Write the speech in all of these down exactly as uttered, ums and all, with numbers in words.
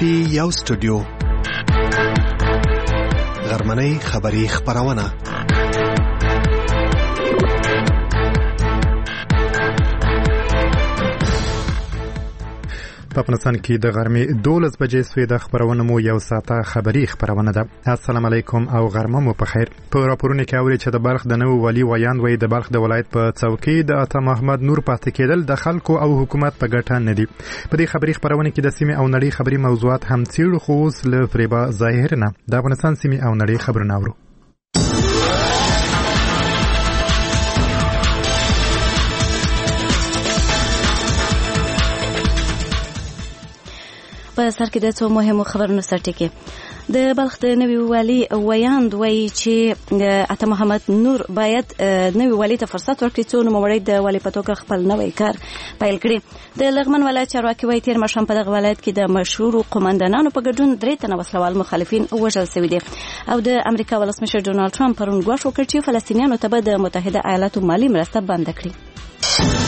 پی یو سټوډیو غرمنۍ خبری خبرونه په افغانستان کې د غرمې دولس بجې سوې د خبرونه مو یو ساعته خبری خبرونه ده. السلام علیکم او غرمه مو په خیر. په راپورونو کې اوري چې د بلخ د نوو والي ویاند وای د بلخ د ولایت په څوکۍ د عطا محمد نور پاتې کېدل د خلکو او حکومت په ګټه نه دي. په دې خبری خبرونه کې د سیمې او نړۍ خبری موضوعات هم څیړو، خو اوس له فریبا ظاهر نه د افغانستان سیمې او نړۍ خبرونه اورو. په سر کې د څو مهمو خبرونو سرټکی. د بلخ د نوي والي ویاند وایي چې عطا محمد نور باید نوي والي ته فرصت ورکړي څو نوموړی د والي په توګه خپل نوی کار پیل کړي. د لغمن ولایت چارواکي وایي تیر ماښام په دغه ولایت کې د مشهورو قومندانانو په ګډون درې تنه وسلوال مخالفین وژل شوي دي او د امریکا ولسمشر ډونالد ټرمپ پرون ګواښ وکړ چې فلسطینیانو ته به د متحده ایالاتو مالي مرسته بنده کړي.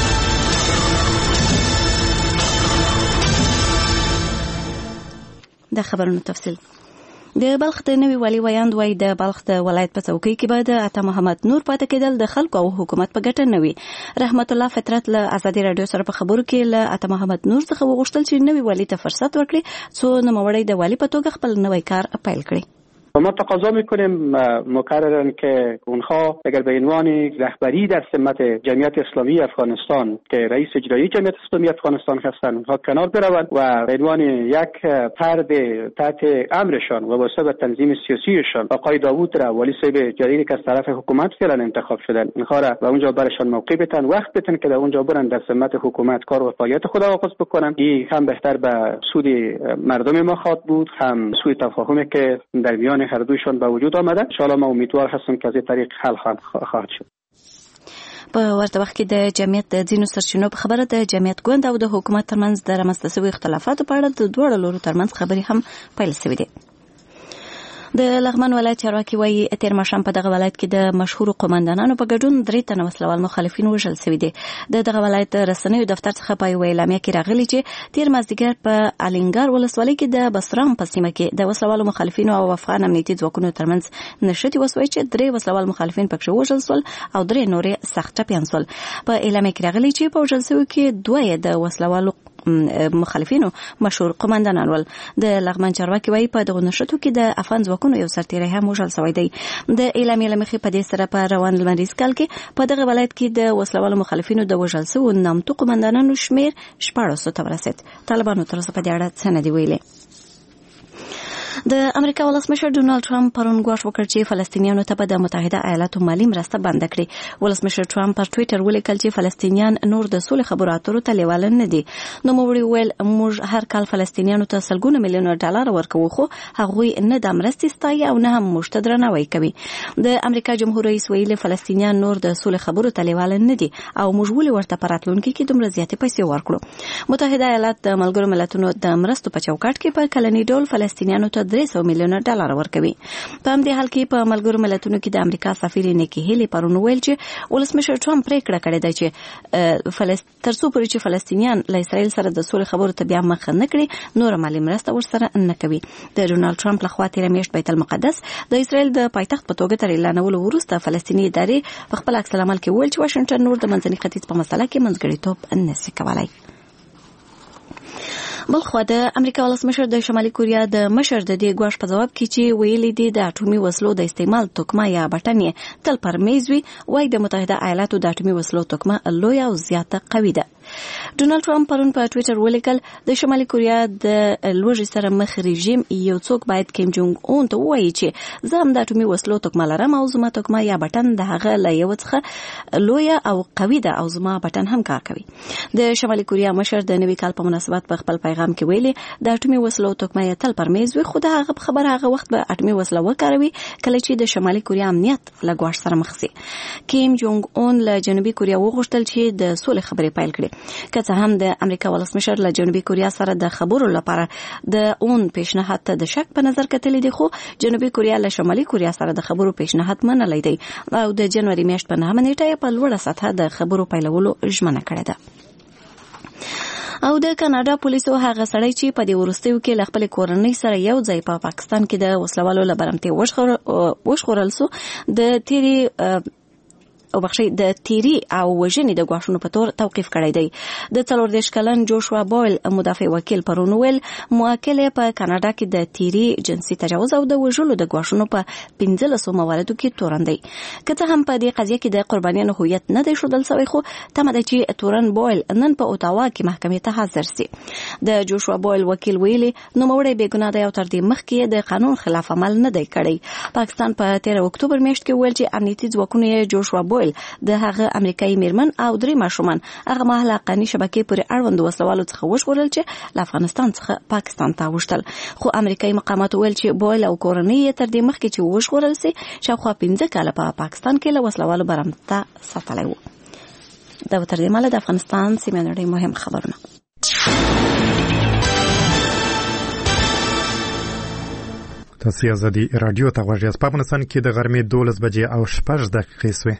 د خبرونو تفصیل. د بلخ د نوي والي ویاند وایي د بلخ د ولایت په څوکۍ کې به د عطا محمد نور پاتې کېدل د خلکو او حکومت په ګټه نه وي. رحمت الله فطرت له ازادي رادیو سره په خبرو کې له عطا محمد نور څخه وغوښتل چې نوي والي ته فرصت ورکړي څو نوموړی د والي په توګه خپل نوی کار پیل کړي. ما تقاضا میکنیم مکررن که اونها اگر به عنوان رهبری در سمت جمعیت اسلامی افغانستان که رئیس اجرایی جمعیت اسلامی افغانستان هستند اونها کنار بروند و به عنوان یک فرد تحت امرشان و وابسته به تنظیم سیاسیشان آقای داوود را والی صاحب جدیدی که از طرف حکومت فعلا انتخاب شدن اونها را به اونجا برشان موقع بدن، وقت بدن که در اونجا برن در سمت حکومت کار و فعالیت خود آغاز بکنن. این هم بهتر به سود مردم ما خواهد بود، هم سوی تفاهمی که در میان هر دویشان به وجود آمده. ان شاء الله ما امیدوار هستم که از این طریق حل خواهد شد. په ورته وخت کې د جمعیت د ځینو سرچینو په خبره د جمعیت ګوند او د حکومت ترمنځ د رامنځته شویو اختلافاتو په اړه د دواړو لورو ترمنځ خبرې هم پیل شوې دي. د لغمن ولایت چارواکي وایي تیر ماښام په دغه ولایت کې د مشهورو قومندانانو په ګډون درې تنه وسلوال مخالفین وژل شوي دي. د دغه ولایت رسنیو دفتر څخه په یوه اعلامیه کې راغلي چې تیر مازدیګر په الینګار ولسوالۍ کې د بسرام په سیمه کې د وسلوالو مخالفینو او افغان امنیتي ځواکونو ترمنځ نښتې وسوې چې درې وسلوال مخالفین پکې وژل شول او درې نورې سخت ټپیان شول. په اعلامیه کې راغلي چې په وژل شویو کې دوه یې د وسلوالو مخالفینو مشهور قومندانان ول. د لغمن چارواکي وایي په دغه نښتو کې د افغان ځواکونو یو سرتیری هم وژل شوی دی. د اعلامیې له مخې په دې سره په روان لمریز کال کې په دغه ولایت کې د وسلوالو مخالفینو د وژل شویو نامتو قومندانانو شمیر شپاړسو ته ورسېد. طالبانو تر اوسه په دې اړه څه نه دي ویلي. د امریکا ولسمشر ډونالد ټرمپ پرون ګواښ وکړ چې فلسطینیانو ته به د متحده ایالاتو مالي مرسته بنده کړي. ولسمشر ټرمپ پر ټویټر ولیکل چې فلسطینیان نور د سولې خبرو اترو ته لیواله نه دي. نوموړي ویل موږ هر کال فلسطینیانو ته سلګونه میلیونه ډالر ورکوو خو هغوی نه د مرستې ستایي او نه هم موږ ته درناوی کوي. د امریکا جمهور رئیس ویلي فلسطینیان نور د سولې خبرو ته لیواله نه دي او موږ ولې ورته په راتلونکي کې دومره زیاتې پیسې ورکړو. متحده ایالات د ملګرو ملتونو د مرستو په چوکاټ کې په کلني ډول فلسطینیانو ته درې سوه میلیونه ډالر ورکوي. په همدې حال کې په ملګرو ملتونو کې د امریکا سفیر نیکی هیلی پرون ویل چې ولسمشر ټرمپ پریکړه کړې ده چې فلسطین تر څو پورې چې فلسطینیان له اسرائیل سره د سولې خبرو ته بیا مخ نه کړي نور مالي مرسته ورسره نه کوي. د ډونالد ټرمپ لخوا تېره میاشت بیت المقدس د اسرائیل د پایتخت په توګه تر اعلانولو وروسته فلسطیني ادارې په خپل عکس العمل کې ویل چې واشنګټن نور د منځني ختیځ په مسله کې منځګړیتوب نشي کولای. بلخوا د امریکا ولسمشر د شمالي کوریا د مشر د دې ګواښ په جواب کې چې ویلي دي د اټومي وسلو د استعمال توکمه یا بټن یې تل پر میز وي، وایي د متحده ایالاتو د اټومي وسلو توکمه لویه او زیاته قوي ده. ډونالد ټرمپ پرون په ټویټر ولیکل د شمالي کوریا د لوږې سره مخ رژیم یو څوک باید کیم جونګ اون ته ووایي چې زه هم د اټومي وسلو توکمه لرم او زما توکمه یا بټن د هغه له یو څخه لویه او قوي ده او زما بټن هم کار کوي. د شمالي کوریا مشر د نوي کال په مناسبت په خپل پیغام کې ویلي د اټومي وسلو توکمه یې تل پر میز وي، خو د هغه په خبره هغه وخت به اټومي وسله وکاروي کله چې د شمالي کوریا امنیت له ګواښ سره مخ شي. کیم جونګ اون له جنوبي کوریا وغوښتل چې د سولې خبرې پیل کړي. که څه هم د امریکا ولسمشر له جنوبي کوریا سره د خبرو لپاره د اون پیشنهاد ته د شک په نظر کتلی دی، خو جنوبي کوریا له شمالي کوریا سره د خبرو پیشنهاد منلی دی او د جنوري میاشت په نهمه نیټه په لوړه سطحه د خبرو پیلولو ژمنه کړې ده. او د کاناډا پولیسو هغه سړی چې په دې وروستیو کې له خپل کورنۍ سره یو ځای په پا پاکستان کې د وسلوالو لبرمتي وشخورل سو د تیری او بخشي د تیری او وژنې د غواښونو په تور توقيف کړی دی. د څلور دیش کلن جوشوا بویل مدافع وکیل پرون ویل موکل په کاناډا کې د تیری جنسي تجاوز او د وژلو د غواښونو په پنځلس مواردو کې تورندي. کته هم په دې قضیه کې د قربانیانو هویت نه دی شودل سوی، خو تمه ده چې تورن بویل نن په اوتاوا کې محکمې ته حاضر سي. د جوشوا بویل وکیل ویلي نو موړی بېګناه دی او تر دې مخکې د قانون خلاف عمل نه دی کړی. پاکستان په تیره اکتوبر میاشت کې ویل چې امنیتي ځواکونه جوشوا بویل د هغه امریکایي میرمن او درې ماشومان هغه مهاله قانوني شبکې پورې اړوند وسلوالو څخه وژغورل چې له افغانستان څخه پاکستان ته وشتل. خو امریکایي مقامات ویل چې بویل او کورنۍ یې تر دې مخکې چې وژغورل سي شاوخوا پنځه کاله په پاکستان کې له وسلوالو برمته ساتلی وو. دا تر دې مهاله د افغانستان سیمه نړۍ مهم خبرونه. تاسو ازادي رادیو ته غوږ یاست. په افغانستان کې د غرمې دولس بجې او شپږ دقیقې سوې.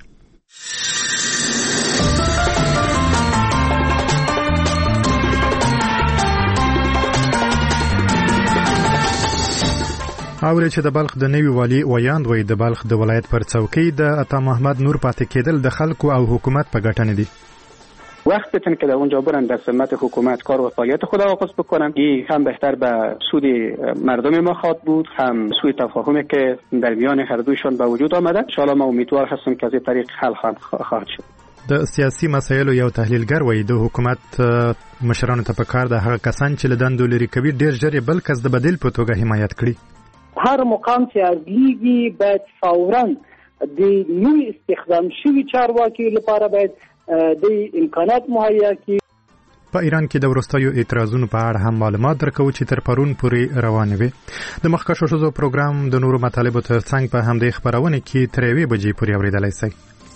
اوري چې د بلخ د نوي والي ویاند وي د بلخ د ولایت پر څوکۍ د عطا محمد نور پاتې کېدل د خلکو او حکومت په ګټه نه دي. وقت بتن که در اونجا برن در ذمت حکومت کار و فعالیت خود آغاز بکنن، این هم بهتر به سود مردم ما خواهد بود، هم سوی تفاهمی که در میان هر دویشان به وجود آمده. ان شاء الله ما امیدوار هستیم که از این طریق حل خواهد شد. د سیاسي مسایلو یو تحلیلګر وایي د حکومت مشرانو ته پکار د هغه کسان چې له دندو لري کوي ډیر ژر بل کس د بدیل په توګه حمایت کړي. هر مقام چې از لیږي باید فوراً د نوي استخدام شوي چارواکي لپاره باید د امکانات مهیا کړي. په ایران کې د وروستیو اعتراضونو په اړه هم معلومات درکوو چې تر پرون پورې روانې وي. د مخکښو ښځو پروګرام د نورو مطالبو ترڅنګ په همدې خپرونه کې تر یوې بجې پورې اورېدلی شئ.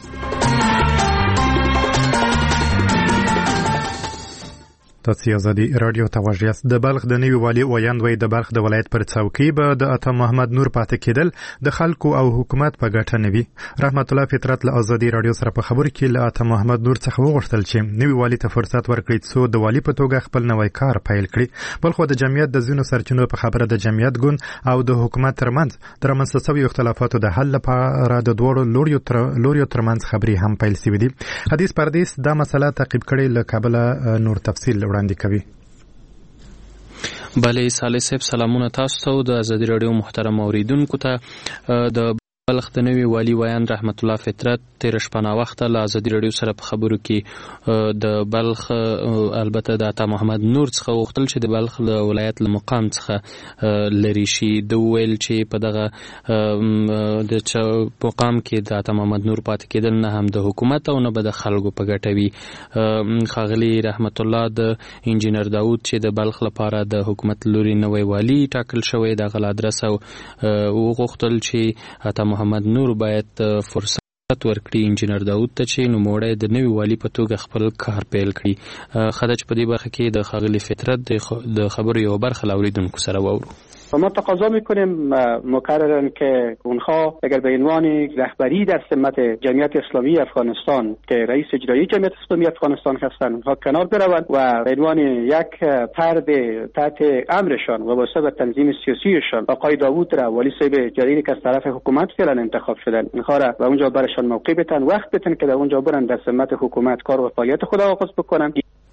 تاسو ازادي رادیو ته غوږ یاست. د بلخ د نوي والي ویاند وي د بلخ د ولایت پر څوکۍ به د عطا محمد نور پاتې کېدل د خلکو او حکومت په ګټه نه وي. رحمت الله فطرت له ازادي رادیو سره په خبرو کې له عطا محمد نور څخه وغوښتل چې نوي والي ته فرصت ورکړي څو د والي په توګه خپل نوی کار پیل کړي. بلخو د جمعیت د ځینو سرچینو په خبره د جمعیت ګوند او د حکومت ترمنځ د رامنځته شویو اختلافاتو د حل لپاره د دوړو لوریو تر لوریو ترمنځ خبرې هم پیل شوې دي. حدیث پردیس دا مسله تعقیب کړي له کابل نور تفصیل وړاندې کوي. بله صالح صاحب سلامونه تاسو ته د ازادي رادیو محترم اوریدونکو ته. د بلخ د نوي والي ویاند رحمت الله فطرت تیر شپه نا وخت له ازادي رادیو سره په خبرو کې د بلخ البته د عطا محمد نور څخه وغوښتل چې د بلخ له ولایت له مقام څخه لري شي. د ویل چې په دغه د مقام کې د عطا محمد نور پاتې کېدل نه هم د حکومت او نه به د خلکو په ګټه وي. ښاغلي رحمت الله د انجینر داود چې د بلخ لپاره د حکومت لوري نوی والي ټاکل شوی د غل ادرس او وغوښتل چې عطا محمد نور باید فرصت ورکړي انجینر داود ته چې نوموړی د نوي والي په توګه خپل کار پیل کړي. خدای چې په دې برخه کې د ښاغلي فطرت د خبرو یو برخه له اوریدونکو سره واورو. ما تقاضا میکنیم مکررن که اونها اگر به عنوان رهبری در سمت جمعیت اسلامی افغانستان که رئیس اجرایی جمعیت اسلامی افغانستان هستند اونها کنار بروند و به عنوان یک فرد تحت امرشان و واسطه به تنظیم سیاسیشان آقای داوود را والی صاحب جدیدی که از طرف حکومت فعلا انتخاب شدن اونها را و اونجا برشان موقع بتن وقت بتن که در اونجا برن در سمت حکومت کار و فعالیت خود آغاز بکنن.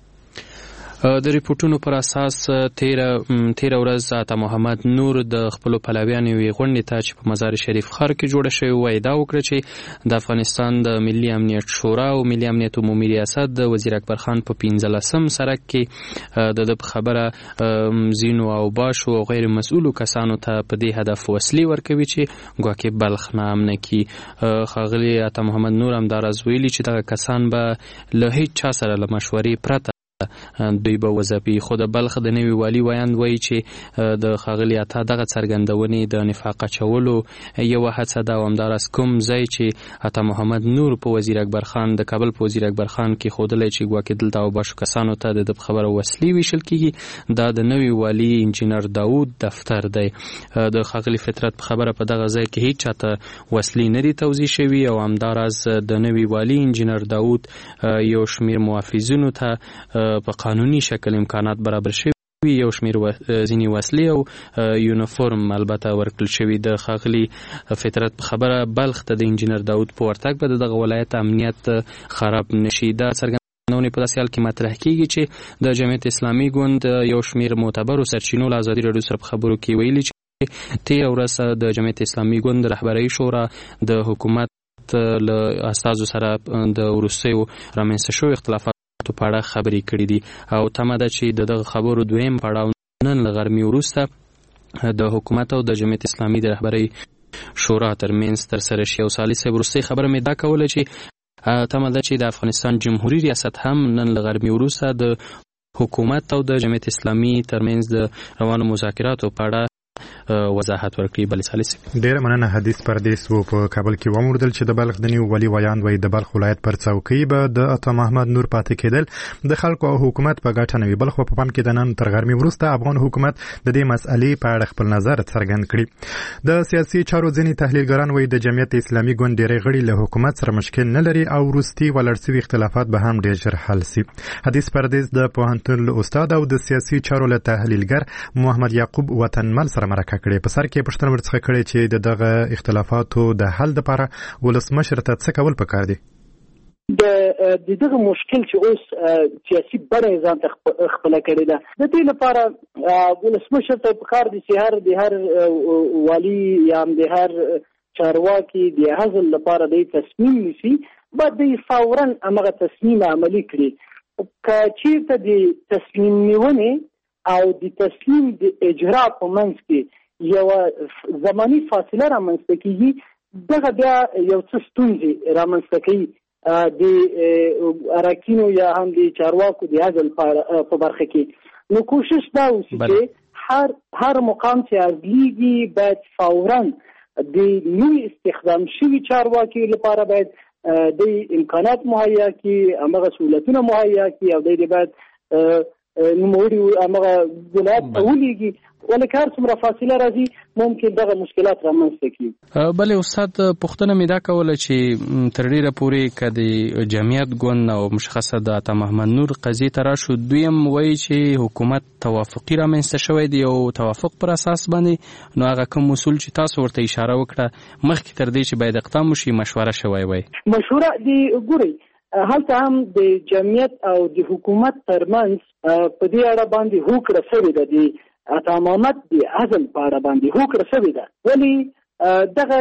د ریپورتونو پر اساس تیر تیر ورځ عطا محمد نور د خپل پلویانو وی غونډې ته چې په مزار شریف ښار کې جوړه شوی وای دا وکړه چې د افغانستان د ملي امنیت شورا او ملي امنیت عمومي ریاست د وزیر اکبر خان په پنځلسم سرک کې د خبره زینو او باشو او غیر مسؤلو کسانو ته په دې هدف وسلې ورکوي چې ګواکې بلخ نام نه کی. ښاغلي عطا محمد نور هم دا راز ویلي چې دغه کسان به له هیڅ چا سره له مشورې پرته دوی به وظیفي. خو د بلخ د نوي والي ویاند وایي چې د ښاغلي عطا دغه څرګندونې د نفاق اچولو یوه هڅه ده او همداراز کوم ځای چې عطا محمد نور په وزیر اکبر خان د کابل په وزیر اکبر خان کې ښودلی چې ګواکې دلته او باشو کسانو ته د خبره وسلې ویشل کېږي دا د نوي والي انجینر داود دفتر دی. د ښاغلي فطرت په خبره په دغه ځای کې هیڅ چاته وسلې نه دي توزیع شوي او همداراز د نوي والي انجینر داود یو شمیر محافظینو ته په قانوني شکل امکانات برابر شوي یو شمیر ځینې وسلې او یونیفورم البته ورکړل شوي. د ښاغلي فطرت په خبره بلخ ته د انجینر داود په ورتګ به دغه ولایت امنیت خراب نشي. دا څرګندونې په داسې حال کې مطرح کیږي چې د جمعیت اسلامي ګوند یو شمیر معتبرو سرچینو له ازادي راډیو سره په خبرو کې ویلي چې تېره ورځ د جمعیت اسلامي ګوند رهبرۍ شورا د حکومت له استازو سره د وروستیو رامنځته شویو اختلافات په اړه خبرې کړې دي او تمه ده چې د دغه خبرو دویم پړاو نن له غرمې وروسته د حکومت او د جمعیت اسلامي د رهبرۍ شورا ترمنځ ترسره شي. او سالي صاحب وروستۍ خبره مې دا کوله چې تمه ده چې د افغانستان جمهوري ریاست هم نن له غرمې وروسته د حکومت او د جمعیت اسلامي ترمنځ د روانو مذاکراتو په اړه وضاحت ورکړي. بل سالس ډیر مننه. حدیث پردیس وو په کابل کې وموردل چې د بلخ د نیو ولی ویان وای د بلخ ولایت پر څوکۍ به د عطا محمد نور پاتې کېدل د خلکو او حکومت په ګټه نه وي. بلخ په پام کې د نن تر غرمې وروسته افغان حکومت د دې مسئلې په اړه خپل نظر څرګند کړي. د سیاسي چارو ځینې تحلیلګران وایي د جمعیت اسلامي ګوند ډېری غړي له حکومت سره مشکل نه لري او وروستي ولاړ شوي اختلافات به هم ډېر ژر حل شي. حدیث پردیس د پوهنتون استاد او د سیاسي چارو له تحلیلګر محمد یعقوب وطنمل سره مرکه کړې. په سر کې پښتنه ورڅخه کړې چې د دغه اختلافاتو د حل لپاره ولسمشر ته څه کول پکار دي؟ د دغه مشکل چې اوس سیاسي بڼه ځان ته خپله کړې ده د دې لپاره ولسمشر ته پکار دي چې هر د هر والي یا د هر چارواکي د حزل لپاره د تصمیم نیسي باید د فورا هغه تصمیم عملي کړي. که چیرته د تصمیم نیونې او د تصمیم د اجرا په منځ کې یو زمانی فاصله رامنځته کیږي دغه بیا یو څه ستونزې رامنځته کوي د اراکینو یا هم د چارواکو د عزل په برخه کې. نو کوشش دا وشي چې هر هر مقام چې عزلیږي باید فورا د نوي استخدام شوي چارواکي لپاره باید د امکانات مهیا کړي، همغه سهولتونه مهیا کړي او د باید نوموړي همغه ولایت ته ولیږي ولکه هر څومره فاصله راځي ممکن دغه مشکلات رامنځته کړي. بلې استاد پوښتنه مې دا کوله چې تر ډېره پورې که د جمعیت ګوند او مشخصه د عطا محمد نور قضیې ته راشو دویم وایي چې حکومت توافقي رامنځته شوی دی او توافق پر اساس باندې نو هغه کوم اصول چې تاسو ورته اشاره وکړه مخکې تر دې چې باید اقدام وشي مشوره شوی وای. مشوره دی ګورئ هلته هم د جمعیت او د حکومت ترمنځ په دې اړه باندې هوکړه شوې ده د عطا محمد د عزل په اړه باندې هوکړه شوې ده. ولې دغه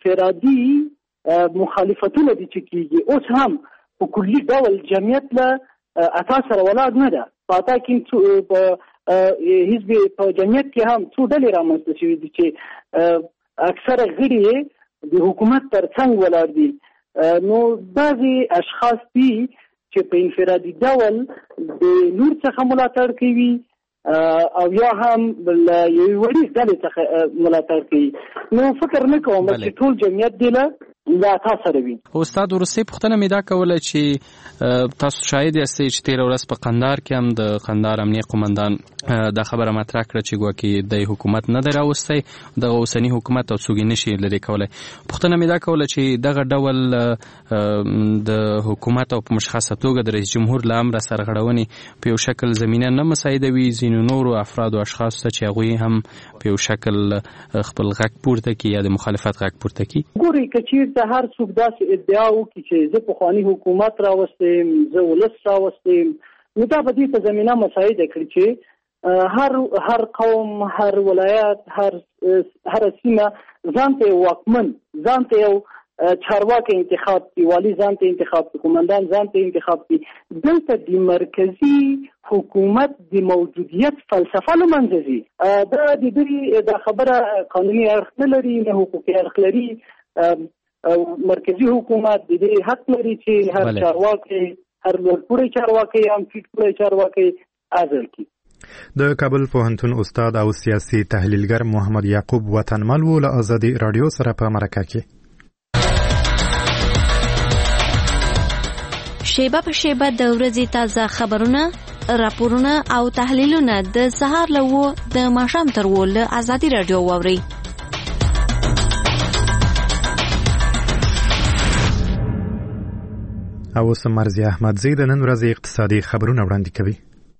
انفرادي مخالفتونه دي چې کېږي اوس هم په کلي ډول جمعیت له عطا سره ولاړ نه ده. په عطا کې په حزب په جمعیت کې هم څو ډلې رامنځته شوي دي چې اکثره غړي د حکومت تر څنګ ولاړ دي. نو بعضې اشخاص دي چې په انفرادي ډول د نور څخه ملاتړ کوي او یا هم له یوې وړې ډلې څخه ملاتړ کوي. نو فکر نه کوم چې ټول جمعیت دی له له تا سره وي. استاد وروستۍ پوښتنه مې دا کوله چې تاسو شاهد یاستئ چې تېره ورځ په قندهار کې هم د قندهار امنیه قومندان دا خبره مطرح کړه چې ګواکې د حکومت نه دی راوستی دغه اوسني حکومت او څوک یې نشي لرې کولی. پوښتنه مې دا کوله چې دغه ډول د حکومت او په مشخصه توګه د رئیس جمهور له امره سرغړونې په یو شکل زمینه نه مساعدوي ځینو نورو افرادو اشخاصو ته چې هغوی هم په یو شکل خپل غږ پورته کړي یا د مخالفت غږ پورته کړي. ګورئ که چېرته هر څوک داسې ادعا وکړي چې زه پخواني حکومت راوستیم زه ولس راوستیم نو دا به دې ته زمینه مساعده کړي چې هر هر قوم هر ولایت هر هر سیمه ځان ته واکمن ځان ته یو چارواکي انتخاب کی والی ځان ته انتخاب کی قومندان ځان ته انتخاب کی. دلته د مرکزی حکومت د موجودیت فلسفه له منځه ځي. دا د دې د خبره قانوني اړخ نه لري نه حقوقي اړخ لري. مرکزی حکومت د دې حق لري چې هر چارواکي هر لوړپوړی چارواکي هم ټیټپوړی چارواکي عزل کړي. د کابل پوهنتون استاد او سیاسي تحلیلګر محمد یعقوب وطنمل و له ازادي رادیو سره په مرکه کې. شیبه په شیبه د ورځې تازه خبرونه، راپورونه او تحلیلونه د سهار له و د ماښام تر و له ازادي رادیو واورئ. او اوس مرزي احمدزی د نن ورځې اقتصادي خبرونه وړاندې کوي.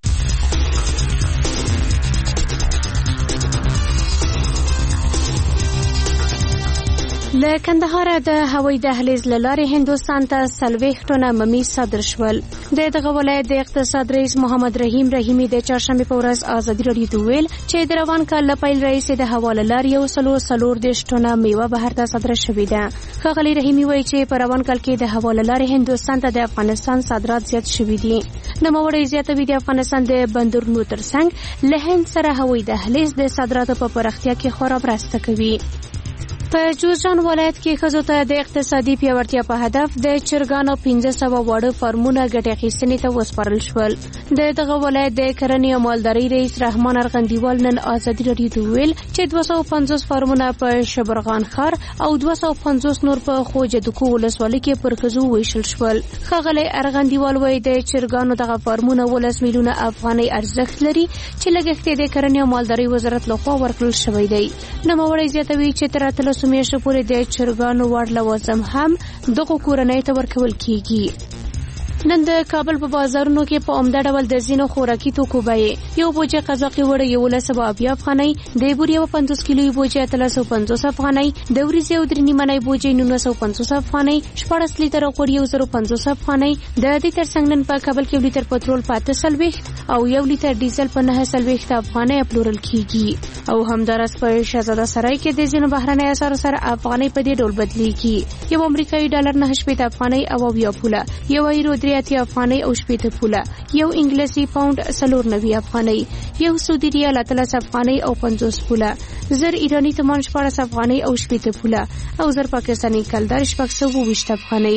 له کندهار د هوایي دهلیز له لارې هندوستان ته څلوېښت ټنه ممیز صادر شول. د دغه ولایت د اقتصاد رئیس محمد رحیم رحیمي د چهارشنبې په ورځ ازادي راډیو ته وویل چې د روان کال له پیل راهیسې د هوا له لارې یو سلو څلوردېرش ټنه میوه بهر ته صادره شوې ده. ښاغلي رحیمي وایي چې په روان کال کې د هوا له لارې هندوستان ته د افغانستان صادرات زیات شوي دي. نوموړی زیاتوي د افغانستان د بندرونو ترڅنګ له هند سره هوایي دهلیز د صادراتو په پراختیا کې خورا مرسته کوي. په جوزجان ولایت کې ښځو ته د اقتصادي پیاوړتیا په هدف د چرګانو پنځه سوه واړه فارمونه ګټې اخیستنې ته وسپارل شول. د دغه ولایت د کرنې او مالدارۍ رئیس رحمان ارغندیوال نن ازادي راډیو ته وویل چې دوه سوه پنځوس فارمونه په شبرغان ښار او دوه سوه پنځوس نور په خوجدکو ولسوالۍ کې پر ښځو وویشل شول. ښاغلی ارغندیوال وایي د چرګانو دغه فارمونه ولس میلیونه افغانۍ ارزښت لري چې لګښت یې د کرنې او مالدارۍ وزارت لخوا ورکړل شوی دی. نوموړی زیاتوي چې تر اتلسو میاشتو پورې د چرګانو وړ لوازم هم دغو کورنۍ ته ورکول کیږي. نن د کابل په بازارونو کې په عمده ډول د ځینو خوراکي توکو بیې یو بوجۍ قزاقي وړه یولس سوه اویا افغانۍ، د بورې یوه پنځوس کیلویي بوجۍ اتلس سوه پنځوس افغانۍ، د وریځې یو درې نیمنۍ بوجۍ نولس سوه پنځوس افغانۍ، شپاړس لیتره غوړي یو زر پنځوس افغانۍ. د دې ترڅنګ نن په کابل کې یو لیتر پټرول په اته څلوېښت او یو لیتر ډیزل په نهه څلوېښت افغانۍ پلورل کیږي. او همداراز په شهزاده سرای کې د ځینو بهرنۍ اسعارو سره افغانۍ په دې ډول بدلیږي. یو امریکایي ډالر نهه شپېته افغانۍ او اویا پوله، یو ایرو درې اتیا افغانۍ او شپېته پوله، یو انګلیسي پاونډ څلور نوي افغانۍ، یو سعودي ریال اتلس افغانۍ او پنځوس پوله، زر ایراني تومان شپاړس افغانۍ او شپېته پوله او زر پاکستاني کلدار شپږ سوه اوویشت افغانۍ.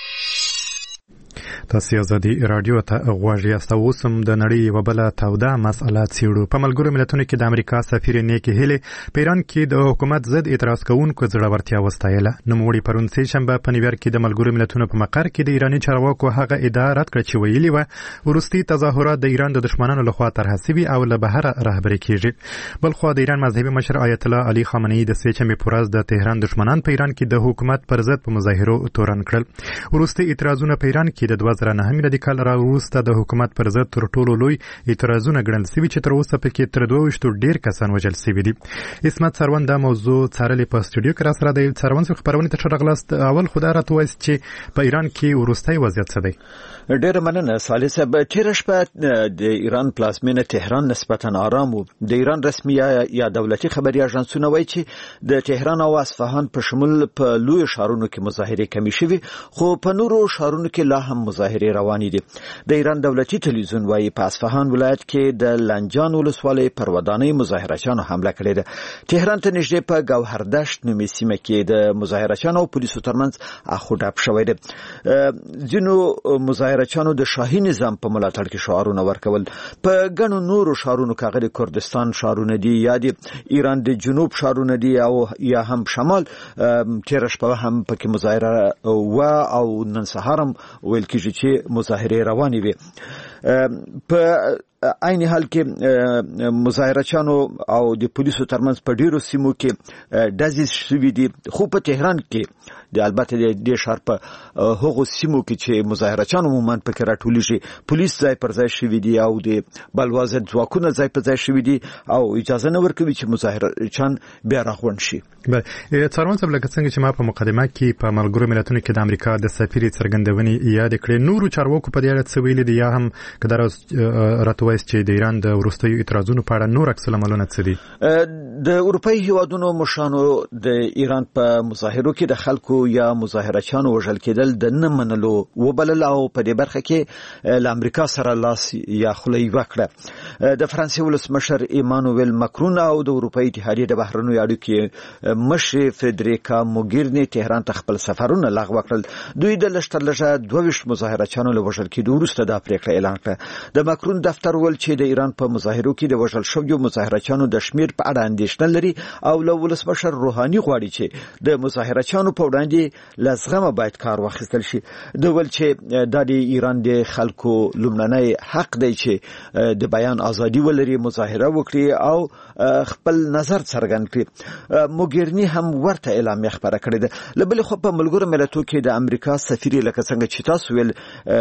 تاسو ازادي رادیو ته غواړئ یاست. اوس هم د نړۍ یوه بله توده مسله څېړو. په ملګرو ملتونو کې د امریکا سفیر نیکي هیلې په ایران کې د حکومت ضد اعتراض کوونکو زړورتیا وستایله. نوموړي پرون سه شنبه په نیویارک کې د ملګرو ملتونو په مقر کې د ایراني چارواکو هغه ادعا رد کړه چې ویلي وه وروستي تظاهرات د ایران د دښمنانو لخوا طرحه سوي او له بهره رهبري کیږي. بلخوا د ایران مذهبي مشر آیت الله علي خامنه‌ای د سه شنبې په ورځ د تهران دښمنان په ایران کې د حکومت پر ضد په مظاهرو تورن کړل. وروستي اعتراضونه په ایران کې د دوه زره نهه میلادي کال راوروسته د حکومت پر ضد تر ټولو لوی اعتراضونه ګڼل سوي چې تر اوسه پکې تر دوه ویشتو ډېر کسان وژل سوي دي. اسمت سروان دا موضوع څارلې په سټوډیو کې راسره دی. سروان صاحب خبرونه ته ښه راغلاست. اول خو دا راته ووایاست چې په ایران کې وروستی وضعیت څه دی؟ ډېره مننه صالح صاحب. تېره شپه د ایران پلازمینه تهران نسبتا آرام و. د ایران رسمي یا دولتي خبري اژانسونه وایي چې د تهران او اصفهان په شمول په لوی ښارونو کې مظاهرې کمې شوي، خو په نورو ښارونو کې لا هم مظاهرې روانې دي. د ایران دولتي تلویزیون وایي په اصفهان ولایت کې د لنجان ولسوالۍ پر ودانۍ مظاهرچیانو حمله کړې ده. تهران ته نږدې په ګوهردشت نومي سیمه کې د مظاهرچیانو او پولیسو ترمنځ اخو ډب شوی دی. ځینو مظاهرچیانو د شاهي نظام په ملاتړ کې شعارونه ورکول. په ګڼو نورو ښارونو کې هغه د کردستان ښارونه دي یا د ایران د جنوب ښارونه دي او یا هم شمال. تېره شپه هم پکې مظاهره و او نن سهار هم ویل کېږي چې مظاهرې روانې وي. په عین حال کې مظاهرچیانو او د پولیسو ترمنځ په ډیرو سیمو کې ډزې شوي دي، خو په تهران کې د البته د دې ښار په هغو سیمو کې چې مظاهرچیان عموما پکې راټولیږي پولیس ځای پر ځای شوي دي او د بلوا ضد ځواکونه ځای پر ځای شوي دي او اجازه نه ورکوي چې مظاهرچیان بیا راغونډ شي. څارون صاحب لکه څنګه چې ما په مقدمه کې په ملګرو ملتونو کې د امریکا د سفیر څرګندونې یاد کړې، نورو چارواکو په دې اړه څه ویلي دي یا هم که دا راته وایاست چې د ایران د وروستیو اعتراضونو په اړه نور عکس العملونه څه دي؟ د اروپایي هیوادونو مشرانو د ایران په مظاهرو کې د خلکو یا مظاهرچیانو وژل کېدل د نه منلو وبلل او په دې برخه کې له امریکا سره لاس یا خوله یې وکړه. د فرانسې ولسمشر ایمانوئل ماکرون او د اروپایي اتحادیې د بهرنیو اړیکو مشر فدریکا موګیرني تهران ته خپل سفرونه لغوه کړل. دوی د لږ تر لږه دوه ویشت مظاهرچیانو له وژل کېدو وروسته دا پریکړه اعلان کړه. د ماکرون دفتر ول چې د ایران په مظاهرو کې د وژل شویو مظاهرچیانو د شمیر په اړه اندېښنه لري او له ولسمشر روحاني غواړي چې د مظاهرچیانو په وړاندې لزغمه باید کار واخیستل شي. د ول چې د ایران د خلکو لومړنی حق دی چې د بیان ازادي ولري، مظاهره وکړي او خپل نظر څرګند کړي. موګرني هم ورته اعلامیه خبره کړې ده. لبل خو په ملګرو ملتونو کې د امریکا سفیر لکه څنګه چې تاسو ویل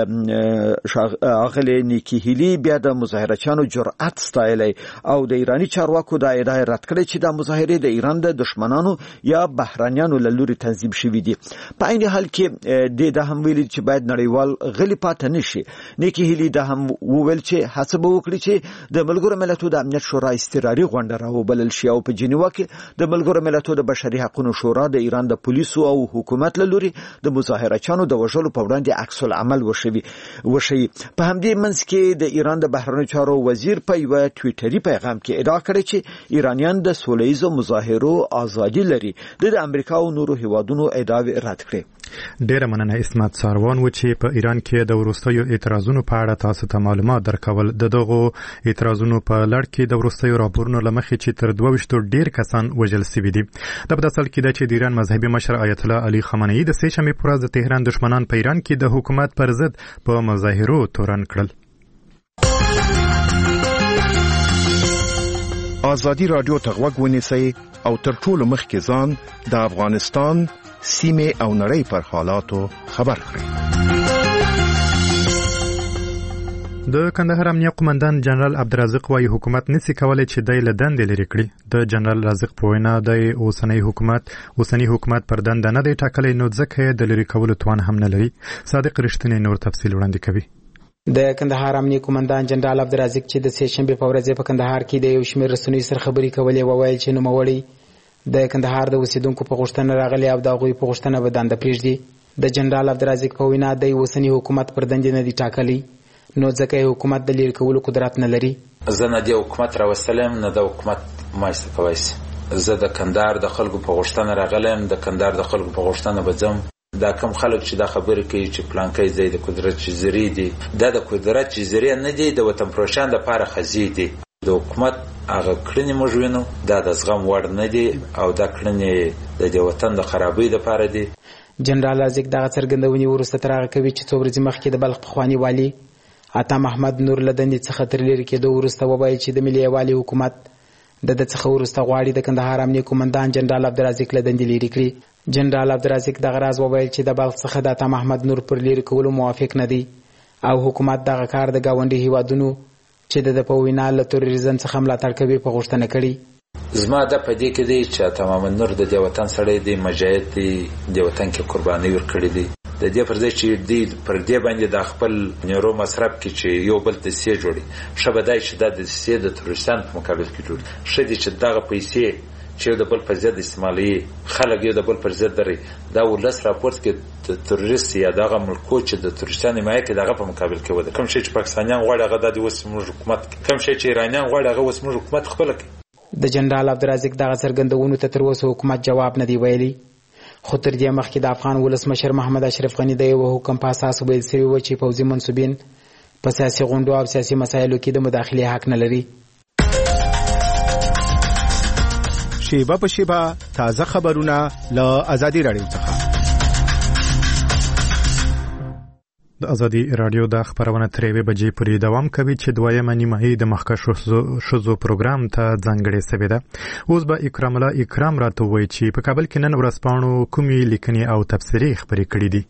اغلی نیکی هیلی بیا د مظاهرچیانو جرأت ستایلی او د ایرانی چارواکو دا ادعا رد کړې چې د مظاهرې د ایران د دشمنانو یا بهرانیانو له لوري تنظیم شوي دي. په عین حال کې د هم ویلي چې باید نړیوال غلی پاتې نشي. نیکی هیلی دا هم وویل چې هڅه به وکړي چې د ملګرو ملتونو د امنیت شورا اضطراري غونډه راوبلل شي او په جنیوا کې د ملګرو ملتونو د بشري حقوقو شورا د ایران د پولیسو او حکومت له لوري د مظاهرچیانو د وژلو په وړاندې عکس العمل وشوي وشي. په همدې منځ کې د ایران د بهرنیو چارو وزیر په یو ټویټري پیغام کې ادعا کړې چې ایرانیان د سولهییزو مظاهرو ازادي لري. د امریکا او نورو هیوادونو ادعاوې رد کړې. ډیره مننه اسمت ساروان و چې په ایران کې د وروستیو اعتراضونو په اړه تاسو ته معلومات درکول. د دغو اعتراضونو په لړ کې د وروستیو راپورونو لمخې چې تر دوه ویشتو ډیر کسان وژل شوي دي. د په اصل کې د چې د ایران مذهبي مشر آیت الله علي خامنه‌ای د سه شنبې پر ورځ د تهران دشمنان په ایران کې د حکومت پر ضد په مظاهرو تورن کړل. آزادی رادیو ته غوږ ونیسئ او تر ټولو مخکې ځان د افغانستان سیمه او نړۍ پر حالاتو خبر کړئ. د کندهار امنیه قومندان جنرال عبدالرزاق وايي حکومت نسي کولای چې د لدندې لري کړي. د جنرال رزاق په وینا د اوسنۍ حکومت اوسنۍ حکومت پر دند نه دی ټاکلی، نو ځکه د لري کولو توان هم نه لري. صادق رښتینی نور تفصیل وړاندې کوي. د کندهار امنیه قومندان جنرال عبدالرزاق چې د سه شنبې په ورځ په کندهار کې د یو شمېر رسنیو سره خبرې کولې وویل چې نوموړی د کندهار د اوسیدونکو په غوښتنه راغلی او د هغوی په غوښتنه به دنده پرېږدي. د جنرال عبدالرزاق په وینا د اوسنۍ حکومت پر دندې نه دی ټاکلی، نو ځکه حکومت د لري کولو قدرت نه لري. زه نه د حکومت راوستلم نه د حکومت مایسته کوي. زه د کندهار د خلکو په غوښتنه راغلم، د کندهار د خلکو په غوښتنه به ځم. دا کم خلک چې دا خبرې کوي چې پلانکۍ ځای د قدرت جزیرې دي، دا د قدرت جزیرې نه دي، د وطن پروشان لپاره خزي دي. د حکومت هغه کړنې موږ وینو دا د زغم وړ نه دي او دا کړنې د دې وطن د خرابۍ لپاره دي. جنرال رزاق دغه څرګندونې وروسته تر هغه کوي چې څو ورځې مخکې د بلخ پخواني والي عطا محمد نور له دندې څخه تر لرې کېدو وروسته وویل چې د ملي یووالي حکومت د ده څخه وروسته غواړي د کندهار امنیه قومندان جنرال عبدالرزاق له دندې لرې کړي. جنرال عبدالرزاق دغه راز وویل چې د بلخ څخه د عطا محمد نور پر لرې کولو موافق نه دی او حکومت دغه کار د ګاونډي هیوادونو چې د په وینا له تروریزم څخه ملاتړ کوي په غوښتنه کړي. زما د پدې کې دی چې عطا محمد نور د دې وطن سړی دی، مجاهد دی، د وطن کې قرباني ورکړي دي. د دې پر ځای چې دی پر دې باندې د خپل نیرو مصرف کې چې یو بل دسیسې جوړي، ښه به دی چې دا دسیسې د تروریستان په مقابل کې جوړي. ښه دی چې دغه پیسې چې یو د بل پر ضد استعمالوي، خلک یو د بل پر ضد دري، دا ولس راپورټ کې د تروریست یا دغه ملکو چې د تروریستانو حمایه کوي دغه په مقابل کې وده. کوم شی چې پاکستانیان غواړي هغه د اوس موږ حکومت، کوم شی چې ایرانیان غواړي هغه اوس موږ حکومت خپل کوي. د جنرال عبدالرزاق دغه څرګندونو ته تر اوسه حکومت جواب نه دی ویلي، خو تر دې مخکې د افغان ولسمشر محمد اشرف غني د یو حکم په اساس ویل شوی و چې پوځي منصوبین په سیاسي غونډو او سیاسي مسایلو کې د مداخلې حق نه لري. شیبه په شیبه تازه خبرونه له آزادي رادیو څخه. د آزادي رادیو د خبرونه تر یوې بجې پورې دوام کوي چې دویمه نیمایي د مخکښو ښځو پروګرام ته ځانګړې شوې ده. اوس به اکرام الله اکرام راته ووایي چې په کابل کې نن ورځپاڼو کومې لیکنې او تبصرې خپرې کړې دي.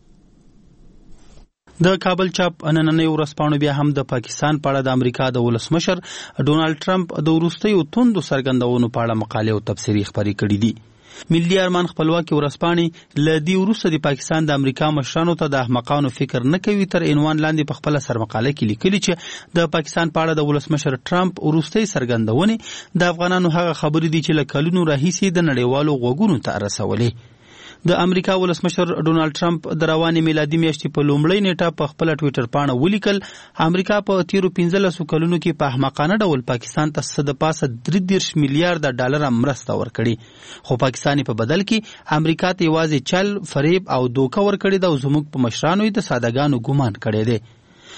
د کابل چاپ نننۍ ورځپاڼو بیا هم د پاکستان په اړه د امریکا د ولسمشر ډونالد ټرمپ د وروستیو توندو څرګندونو په اړه مقالې او تبصرې خپرې کړې دي. ملي ارمان خپلواکي ورځپاڼې له دې وروسته د پاکستان د امریکا مشرانو ته د احمقانو فکر نه کوي تر عنوان لاندې په خپله سرمقاله کې لیکلي چې د پاکستان په اړه د ولسمشر ټرمپ وروستۍ څرګندونې د افغانانو هغه خبرې دي چې له کلونو راهیسې د نړیوالو غوږونو ته رسولې. د امریکا ولسمشر ډونالد ټرمپ د روانې میلادي میاشتې په لومړۍ نیټه په خپله ټویټر پاڼه ولیکل امریکا په تیرو پنځلسو کلونو کې په احمقانه ډول پاکستان ته څه د پاسه درې دېرش میلیارډه ډالره مرسته ورکړې، خو پاکستان په بدل کې امریکا ته یوازې چل، فریب او دوکه ورکړې ده او زموږ په مشرانو یې د سادهګانو ګمان کړی دی.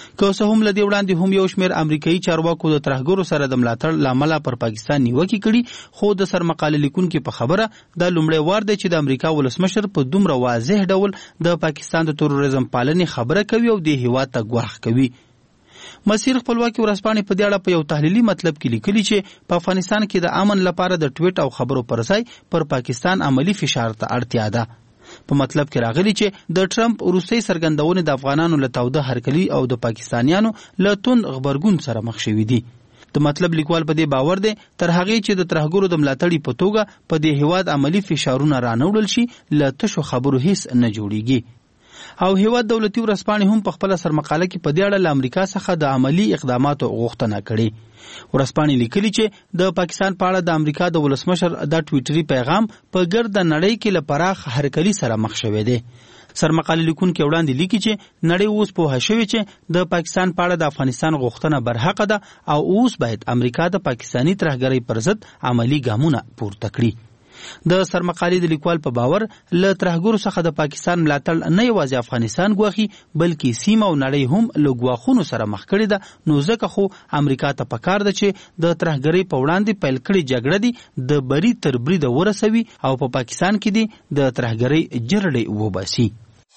که څه هم لدی وړاندې هم یو شمېر امریکایي چارواکو د ترهګرو سره د ملاتړ لامل پر پاکستان نیوکې کړي، خو د سرمقاله لیکونکو په خبره دا لومړی وار دی چې د امریکا ولسمشر په دومره واضح ډول د پاکستان د تروریزم پالنې خبره کوي او د هیواد ته ګواښ کوي. مسیر خپلواکي ورځپاڼې په دې اړه په یو تحلیلي مطلب کې لیکلي چې په افغانستان کې د امن لپاره د ټویټ او خبرو پر ځای پر پاکستان عملی فشار ته اړتیا ده. په مطلب کې راغلي چې د ټرمپ وروستۍ څرګندونې د افغانانو له تاوده هرکلي او د پاکستانیانو له توند غبرګون سره مخ شوي دي. د مطلب لیکوال په دې باور دی تر هغې چې د ترهګرو د ملاتړي په توګه په دې هیواد عملی فشارونه رانوړل شي له تشو خبرو هیڅ نه جوړیږي. او هیواد دولتي ورځپاڼې هم په خپل سرمقاله کې په دې اړه له امریکا څخه د عملی اقداماتو غوښتنه کړې. ورځپاڼې لیکلي چې د پاکستان په اړه د امریکا د ولسمشر د ټویټري پیغام په ګرد نړۍ کې له پراخ هرکلي سره مخ شوی دی. سرمقاله لیکونکي وړاندې لیکي چې نړۍ اوس پوهه شوې چې د پاکستان په اړه د افغانستان غوښتنه برحقه ده او اوس باید امریکا د پاکستاني ترهګرۍ پر ضد عملی ګامونه پورته کړي. د سرمقالې د لیکوال په باور له ترهګرو څخه د پاکستان ملاتړ نه یوازې افغانستان ګواښي بلکې سیمه او نړۍ هم له ګواښونو سره مخ کړې ده، نو ځکه خو امریکا ته پکار ده چې د ترهګرۍ په وړاندې پیل کړې جګړه دي د بری تر بریده ورسوي او په پاکستان کې دي د ترهګرۍ جرړې وباسي.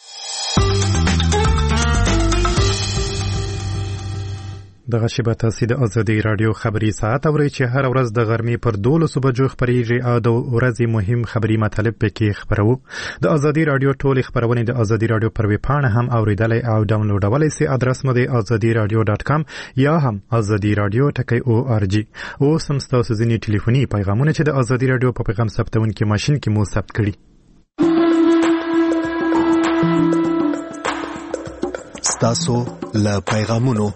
دغه شیبه تاسو د ازادي رادیو خبري ساعت اورئ چې هر ورځ د غرمې پر دولسو بجو خبريږي او د ورځې مهم خبري مطلب پکې خبرو. د ازادي رادیو ټول خبرونه د ازادي رادیو پر ویب پاڼه هم اوریدلای او ډاونلوډولای سي. ادرس مو د ازادي رادیو ډاټ کام یا هم ازادي رادیو ټکی او ار جی. او سم تاسو ځینی ټلیفوني پیغامونه چې د ازادي رادیو په پیغام ثبتون کې ماشين کې مو ثبت کړي. ستاسو له پیغامونو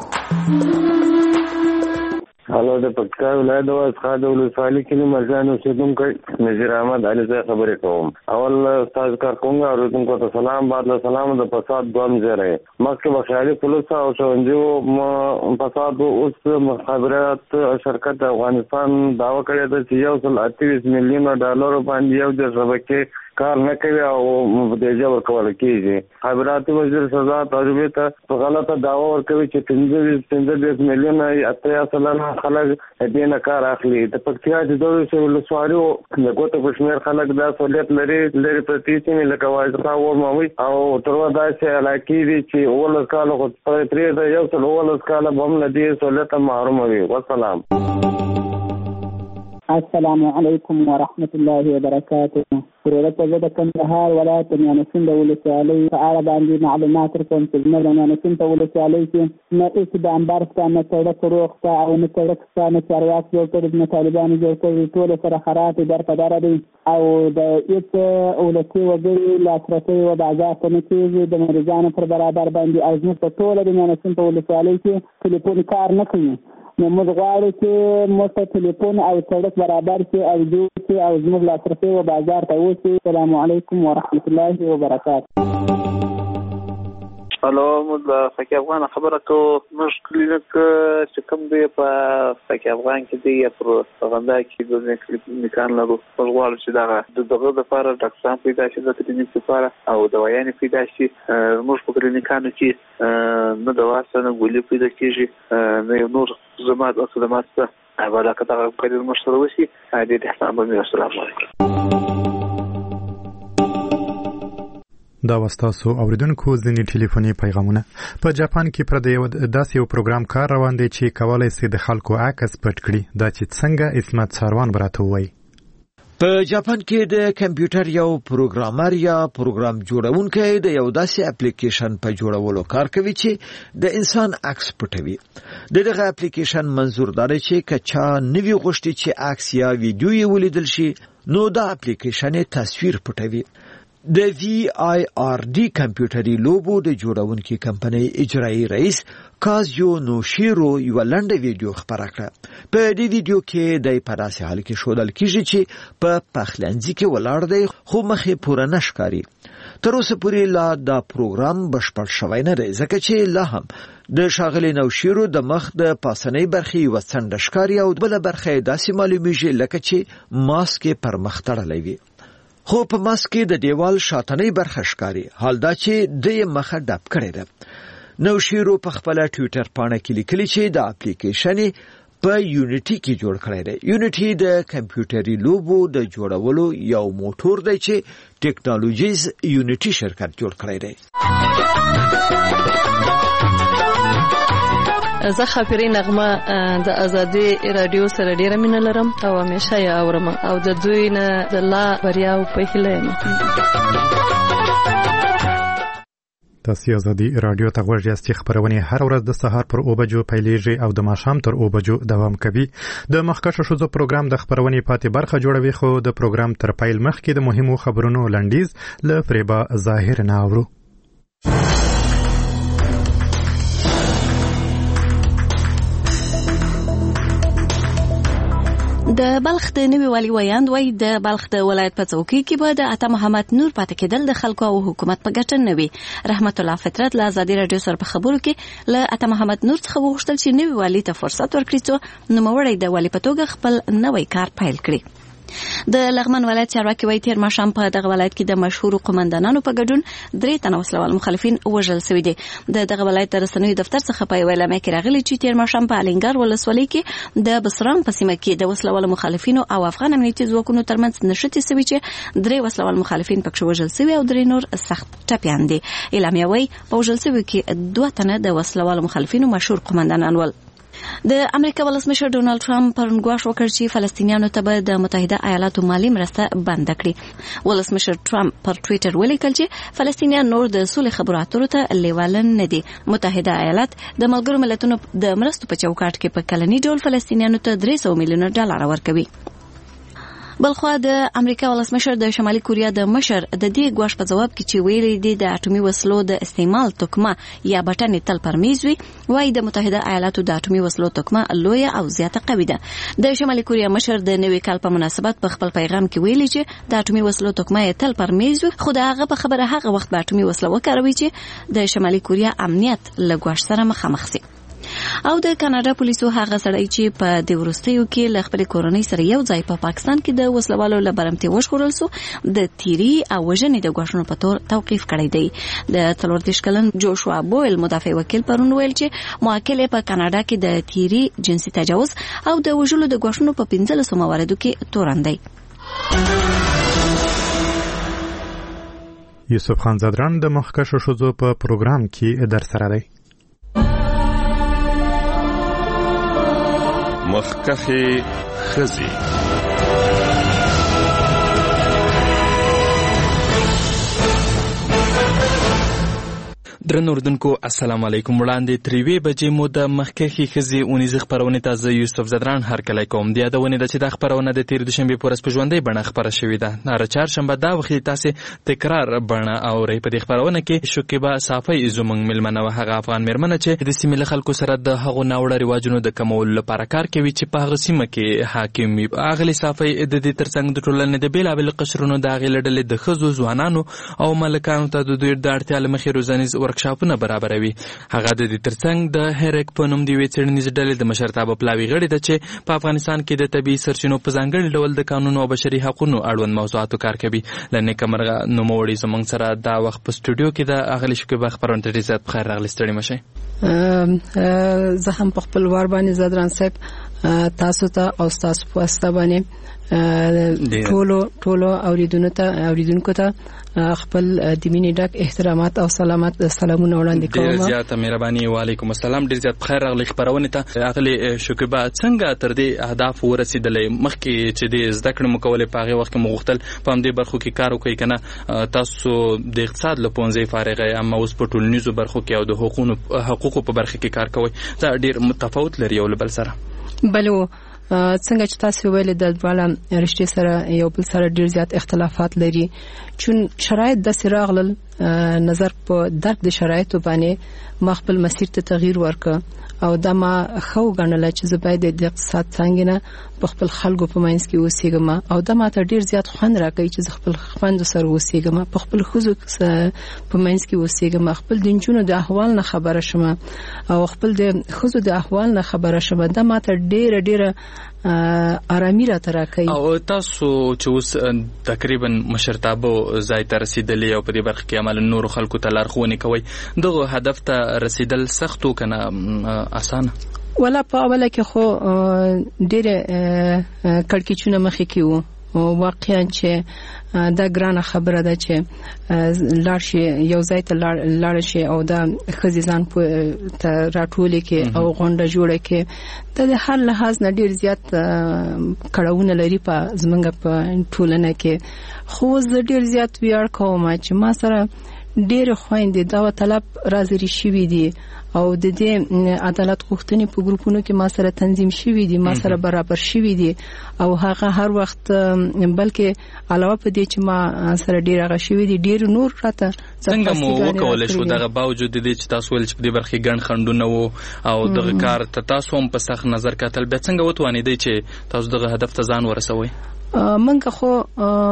هلو د پکتیا ولایت د واسخا د ولسوالۍ کې مرجان اوسېدونکی نذیر احمد علي زه خبرې کوم. اول استاد کارکونګو اوریدونکو ته سلام، بعد له سلام د فساد دوم ځای مخکې بخیالي پولیس او ښوونځیو فساد اوس مخابرات شرکت افغانستان دعوه کړې ده چې یو سل اته میلیون ډالر باندې یو د شبکې کار نه کوي او مبتدی ورکول کېږي. خبراتي وزیر سزا تجربه ته په غلطه دعوه ورکوي چې پنځه میلیون اتیا سلنه خلک دې نه کار اخلي. د پکتیا د دوه ولسوالۍ د ګوتو په شمېر خلک دا سہولیت لري لري پرتی سیمې لکه وایسرا ورموي او تر داسې علاقې دي چې اولس کاله خو پرې د یو سل اولس کاله به هم له دې سہولیت محروم وي. والسلام. السلام علیکم ورحمة الله وبرکاته. ورته زه د کندهار ولایت میانسین د ولسوالۍ په اړه باندې معلومات ورکوم چې زموږ د میانسین په ولسوالۍ کې نه هېڅ د انبار شته، نه سړک روغ شته او نه سړک شته، نه چارواک جوړ کړي، نه طالبانو جوړ کړي، ټول سره خراب در په دره دي او د هېڅ ولسي وګړي لاسرسی و بازار ته نه کېږي د مریضانو پر برابر باندې. او زموږ په ټوله د میانسین په ولسوالۍ کې ټلیفون کار نه کوي. نو موږ غواړو چې موږ ته ټلیفون او سړک برابر شي او جوړ شي او زموږ لاسرسی و بازار ته وشي. السلام علیکم ورحمة الله وبرکاته. هلو موږ د فقيه افغان خبره کوو. موږ کلینیک چې کوم دی په فقيه افغان کې دی یا پر غندا کې د کلینیکان لرو. موږ غواړو چې دغه دغه لپاره ډاکټران پیدا شي، د کلینیک لپاره او دوايانې پیدا شي. موږ په کلینیکانو کې نه دوا سره نه ګولۍ پیدا کېږي، نه یو نور زمات او خدمات ته عبارت دغه کلینیک مشترک وشي. دې د حساب باندې السلام علیکم. دا وستاسو اوریدونکو ځینې ټلیفوني پیغامونه. په جاپان کې پر داسې یو پروګرام کار روان دی چې کولای شي د خلکو عکس پټ کړي. دا چې څنګه اسمت ساروان براته وایي. په جاپان کې د کمپیوټر یو پروګرامر یا پروګرام جوړونکی د یو داسې اپلیکیشن په جوړولو کار کوي چې د انسان عکس پټوي. دغه اپلیکیشن منظور دی چې کچا نوی غوښتي چې عکس یا ویډیو یې ولیدل شي نو دا اپلیکیشن تصویر پټوي. د وی آی آر ډي کمپیوټري لوبو د جوړونکي کمپنۍ اجرایي رئیس کازیو نوشیرو یو لنډه ویډیو خبره کړه. په دې ویډیو کې د پراسه حال کې شودل کیږي چې په پخلنځي کې ولاړ دی خو مخې پوره نشکاري. تر اوسه پورې لا دا پروګرام بشپړ شوی نه دی ځکه چې لا هم د شاغلي نوشیرو د مخ د پاسنۍ برخې یو څنډه ښکاري او بل برخه داسې معلومیږي لکه چې ماسک پر مخ تړلی وي. خو په ماسک د دیوال شاتنۍ برخه ښکاري. حال دا چې د مخه ډب کړی ده. نو شیرو په خپل ټوئیټر باندې کې لیکلي چې دا اپلیکیشن په یونټي کې جوړ کړی دی. یونټي د کمپیوټري لوبو د جوړولو یو موټور دی چې ټیکنالوژیز یونټي شرکت جوړ کړی دی. زه خبرې نغمه د ازادي رادیو سره ډیره مینه لرم او همیشه یې اورم او د دوی نه د لا بریا او په هیله یم. تاسو ازادي رادیو ته غوږ یاست چې خبرونه هر ورځ د سهار پر او بجو پیلېږي او د ماښام تر او بجو دوام کوي. د مخکښو شوزو پروګرام د خبرونه پاتې برخه جوړوي، خو د پروګرام تر پیل مخکې د مهمو خبرونو لنډیز له فریبا ظاهر نه اورو. د بلخ د نوي والي ویاند وای د بلخ د ولایت په څوکۍ کې به د عطا محمد نور پاتې کېدل د خلکو او حکومت په ګټه نه وي. رحمت الله فطرت له ازادي رادیو سره په خبرو کې له عطا محمد نور څخه وغوښتل چې نوي والي ته فرصت ورکړي څو نوموړی د والي په توګه خپل نوی کار پیل کړي. د لغمان ولایت چارواکي وایي تیر ماښام په دغه ولایت کې د مشهور قومندانانو په ګډون درې تنه وسلوال مخالفین وژل شوي دي. د دغه ولایت د رسنیو دفتر څخه په یوه اعلامیه کې راغلي چې تیر ماښام په الینګار ولسوالۍ کې د بسرام په سیمه کې د وسلوال مخالفینو او افغان امنیتي ځواکونو ترمنځ نښتې شوي چې درې وسلوال مخالفین پکې وژل شوي او درې نور سخت ټپیان دي. اعلامیه وایي په وژل شویو کې دوه تنه د وسلوال مخالفینو مشهور قومندانان ول. د امریکا ولسمشر ډونالد ټرمپ پرون ګواښ وکړ چې فلسطینیانو ته به د متحده ایالاتو مالی مرسته بند کړي. ولسمشر ټرمپ پر ټوئیټر ولیکل چې فلسطینیان نور د سولې خبرو اترو ته لیواله نه دي. متحده ایالات د ملګرو ملتونو د مرستو په چوکاټ کې په کلني ډول فلسطینیانو ته درې سوه میلیونه ډالر ورکوي. بلخوا د امریکا ولسمشر د شمالي کوریا د مشر د دې ګواښ په جواب کې چې ویلي دي د اټومي وسلو د استعمال تکمه یا بټنې تل پرمیز وي، وايي د متحده ایالاتو د اټومي وسلو تکمه لویه او زیاته قوي ده. د شمالي کوریا مشر د نوي کال په مناسبت په خپل پیغام کې ویلي چې د اټومي وسلو تکمه تل پرمیز وي، خو دا هغه په خبره هغه وخت به اټومي وسله وکاروي چې د شمالي کوریا امنیت له ګواښ سره مخامخ شي. او د کاناډا پولیسو هغه سړی چې په د وروستیو کې له خپل کورنۍ سره یو ځای په پاکستان کې د وسلوالو له برمتي وشورل سو د تیری او وژنې د ګواښونو په تور توقیف کړی دی. د څلور دېرش کلن جوشوا بویل مدافع وکیل پرون ویل چې موکل په کاناډا کې د تیری جنسي تجاوز او د وژلو د ګواښونو په پنځلسو مواردو کې تورن دی. یوسف خان زادران د مخکښو شوزو په پروګرام کې در سره دی. مخکخي خزي درنو اردوونکو السلام علیکم. وړاندې تریوي بجې مو د مخکخي خزي اونیزه خبرونه تازه یوسف زدران هر کله کوم دی یادونه د چې د خبرونه د تیر دوشنبه پورس په ژوندۍ بڼه خبره شوې ده. ناره چهارشنبه دا وخت تاسو تکرار بڼه او ری په دې خبرونه کې شکیبا صافي زمنګ ملمنه هغه افغان مرمنه چې د سیمې خلکو سره د هغو ناوړه رواجونو د کمولو لپاره کار کوي چې په هغه سیمه کې حاکم وي. اغلی صافي د دې ترڅنګ د ټولنې د بیلابل قشرونو د غیلډلې د خزو ځوانانو او ملکانو ته د دوی د اړتیا لمخې روزنیز ورکشاپونه برابروي. هغه د دې ترڅنګ د هریک په نوم دی وڅړنیز ډلې د مشرتابه پلاوی غړي د چې په افغانستان کې د طبي سرچینو په ځانګړي ډول د قانون او بشري حقوقو اړوند موضوعاتو کار کوي. لنه کمرغه نوموړي زمونږ سره دا وخت په سټوډیو کې د اغلی شکیبا خبرونه ته عزت بخیر راغلی. ستړي مشه. زه هم په خپل وار باندې زادران صاحب تاسو ته او تاسو په واسطه باندې ټولو ټولو اوریدونکو ته اوریدونکو ته خپل د مینې ډک احترامات او سلامات سلامونه وړاندې کوم. ډیر زیات مهرباني. وعلیکم السلام. ډیر زیات بخیر راغلی خبرونه ته اغلی شکیبا. څنګه تر دې اهداف ورسېدلې مخکې چې د زده کړې مکولې په هغه وخت کې مغختل په همدې برخو کې کار وکړي کنه تاسو د اقتصاد له پونځې فارغه اما اوس په ټولنیزو برخو کې او د حقوقو حقوقو په برخه کې کار کوي. دا ډیر متفاوت لري یو بل سره. بلو څنګه چې تاسو ویل د دواړه رشتې سره یو بل سره ډیر زیات اختلافات لري چون شرایط د سراغل نظر په درک د شرایطو باندې مخبل مسیر ته تغییر ورکړ او دا ما خو غنل چې زباید د اقتصاد څنګه نه په خپل خلکو په مینس کې اوسېګم او دا ما ته ډیر زیات خوند راکړي چې خپل خوند سره اوسېګم په خپل خوځو په مینس کې اوسېګم خپل د جنونو د احوال نه خبره شمه او خپل د خوځو د احوال نه خبره شمه دا ما ته ډیر ډیر آرامي راته راکوي. او تاسو چې اوس تقریبا مشرتابه ځای ته رسیدلی او په دې برخه کې عمل نور خلکو ته لارښوونې کوي، دغه هدف ته رسیدل سخت او کنه اسانه؟ ولا په اوله کې خو ډېر کړکېچونه مخې کې وو، واقعا چې دا ګرانه خبره ده چې لاړ شي یو ځای ته لاړ شي او دا ښځې ځان ته راټولې کې او غونډه جوړه کې، دا د هر لحاظ نه ډېر زیات کړاوونه لري په زمونږ په ټولنه کې. خو زه ډېر زیات ویاړ کوم چې ما سره ډېرې خویندې دعوت طلب راځري شوي دي او د دې عدالت غوښتنې په ګروپونو کې ما سره تنظیم شوي دي، ما سره برابر شوي دي او هغه هر وخت بلکې علاوه په دې چې ما سره ډېر هغه شوي دي ډېر نور راته څنګه مو وکولای شو دغه باوجود دې چې تاسو ول چې په دې برخه ګڼ خنډونه وو او دغه کار ته تاسو هم په سخت نظر کتل، بیا څنګه وتوانیدئ چې تاسو دغه هدف ته ځان ورسوئ؟ منګه خو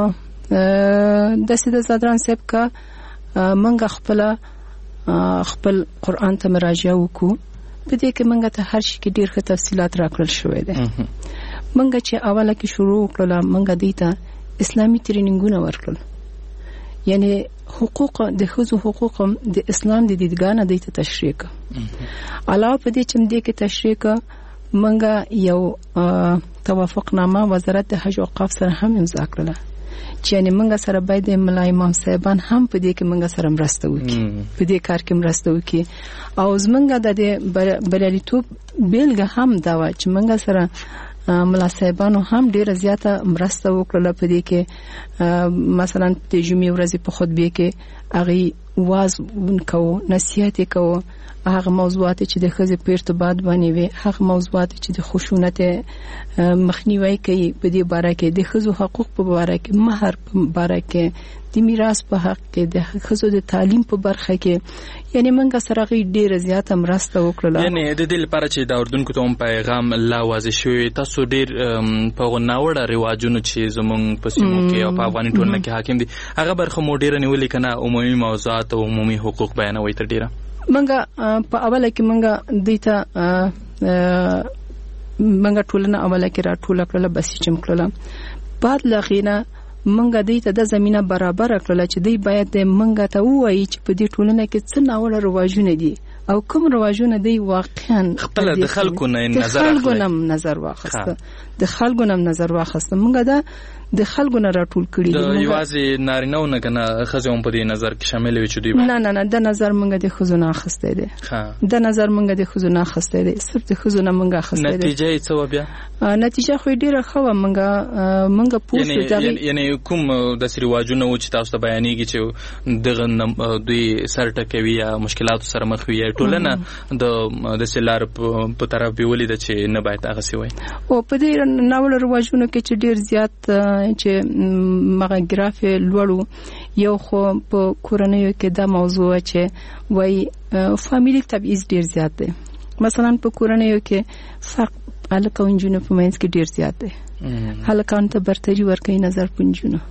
داسې د زادران صاحب کا منګه خپل خپل قرآن ته مراجعه وکړو، په دې کې منګه ته هر شي کې ډېر ښه تفصیلات راکړل شوی دی. منګه چې اوله کې شروع کړله منګه دې ته اسلامي ټرینینګونه ورکړل، یعنی حقوق د ښځو حقوق د اسلام د دیدګانه دې ته تشریح کړه. علاوه په دې چې دې کې تشریح کړه منګه یو توافقنامه وزارت د حج او اوقاف سره هم امضا کړله چې یعنی منګه سره باید د ملا امام صاحبان هم په دې کې منګه سره مرسته وکړي، په دې کار کې مرسته وکړي. او زمونږ د بریالیتوب بیلګه هم دا و چې منګه سره ملا صاحبانو هم ډیره زیاته مرسته وکړه په دې کې. مثلا د جمعې ورځې په خطبه کې هغه واز ونکو نصیحت کوو، هغه موضوعات چې د ښځې په ارتباط باندې وي، هغه موضوعات چې د خشونت مخنیوي کوي په دې باره کې، د ښځو حقوق په باره کې، مہر په باره کې، د میراث په حق کې، د ښځو د تعلیم په برخه کې، یعنی موږ سره غي ډیره زیاته مرسته وکړه. یعنی د دې لپاره چې دا اردوونکو ته هم پیغام لا واضح شوی، تاسو ډیر په غناوړه رواجونو چې زمونږ په سیمو کې او په افغاني ټولنه کې حاکم دي هغه برخه مو ډیره نیولې کنه عمومي موضوعات او عمومي حقوق بیانوي تر ډیره؟ منګه په اوله کې منګه دیتا منګه ټولنه اوله کې راټوله کړله بس چې مکړله، بعد لغینه منګه دیتا د زمينه برابر کړله چې دی باید منګه ته وایي چې په دې ټولنه کې څه ناوړه رواجونه دي او کوم رواجونه دی واقعا خپل د خلکو نه نظر اخلي، نظر واخسته د خلکو نه نظر واخسته منګه دا د خلکو نه راټول کړي د یوازې نارینه نه کنه خزه هم په دې نظر کې شامل وي چې دوی نه نه نه د نظر منګه د خزو نه اخسته دي، د نظر منګه د خزو نه اخسته دي، صرف د خزو نه منګه اخسته دي. نتیجه یې څه و بیا؟ نتیجه خو ډیره ښه و. منګه منګه پوښتنه یعنی یعنی کوم د سریواجونه و چې تاسو ته بیانېږي چې دغه دوی سر ټکوي یا مشکلات سره مخ وي ټولنه د د سلار په طرف به ولید چې نه باید هغه سی وای او په دې ناول رواجونو کې چې ډیر زیات چې مغه ګرافي لوړو یو خو په کورنیو کې دا موضوع چې وای فاميلي تبعیض ډیر زیات دی. مثلا په کورنیو کې فرق الکه انجونو په منځ کې ډیر زیات دی، هلکان ته برتری ورکوي نظر پنجونو،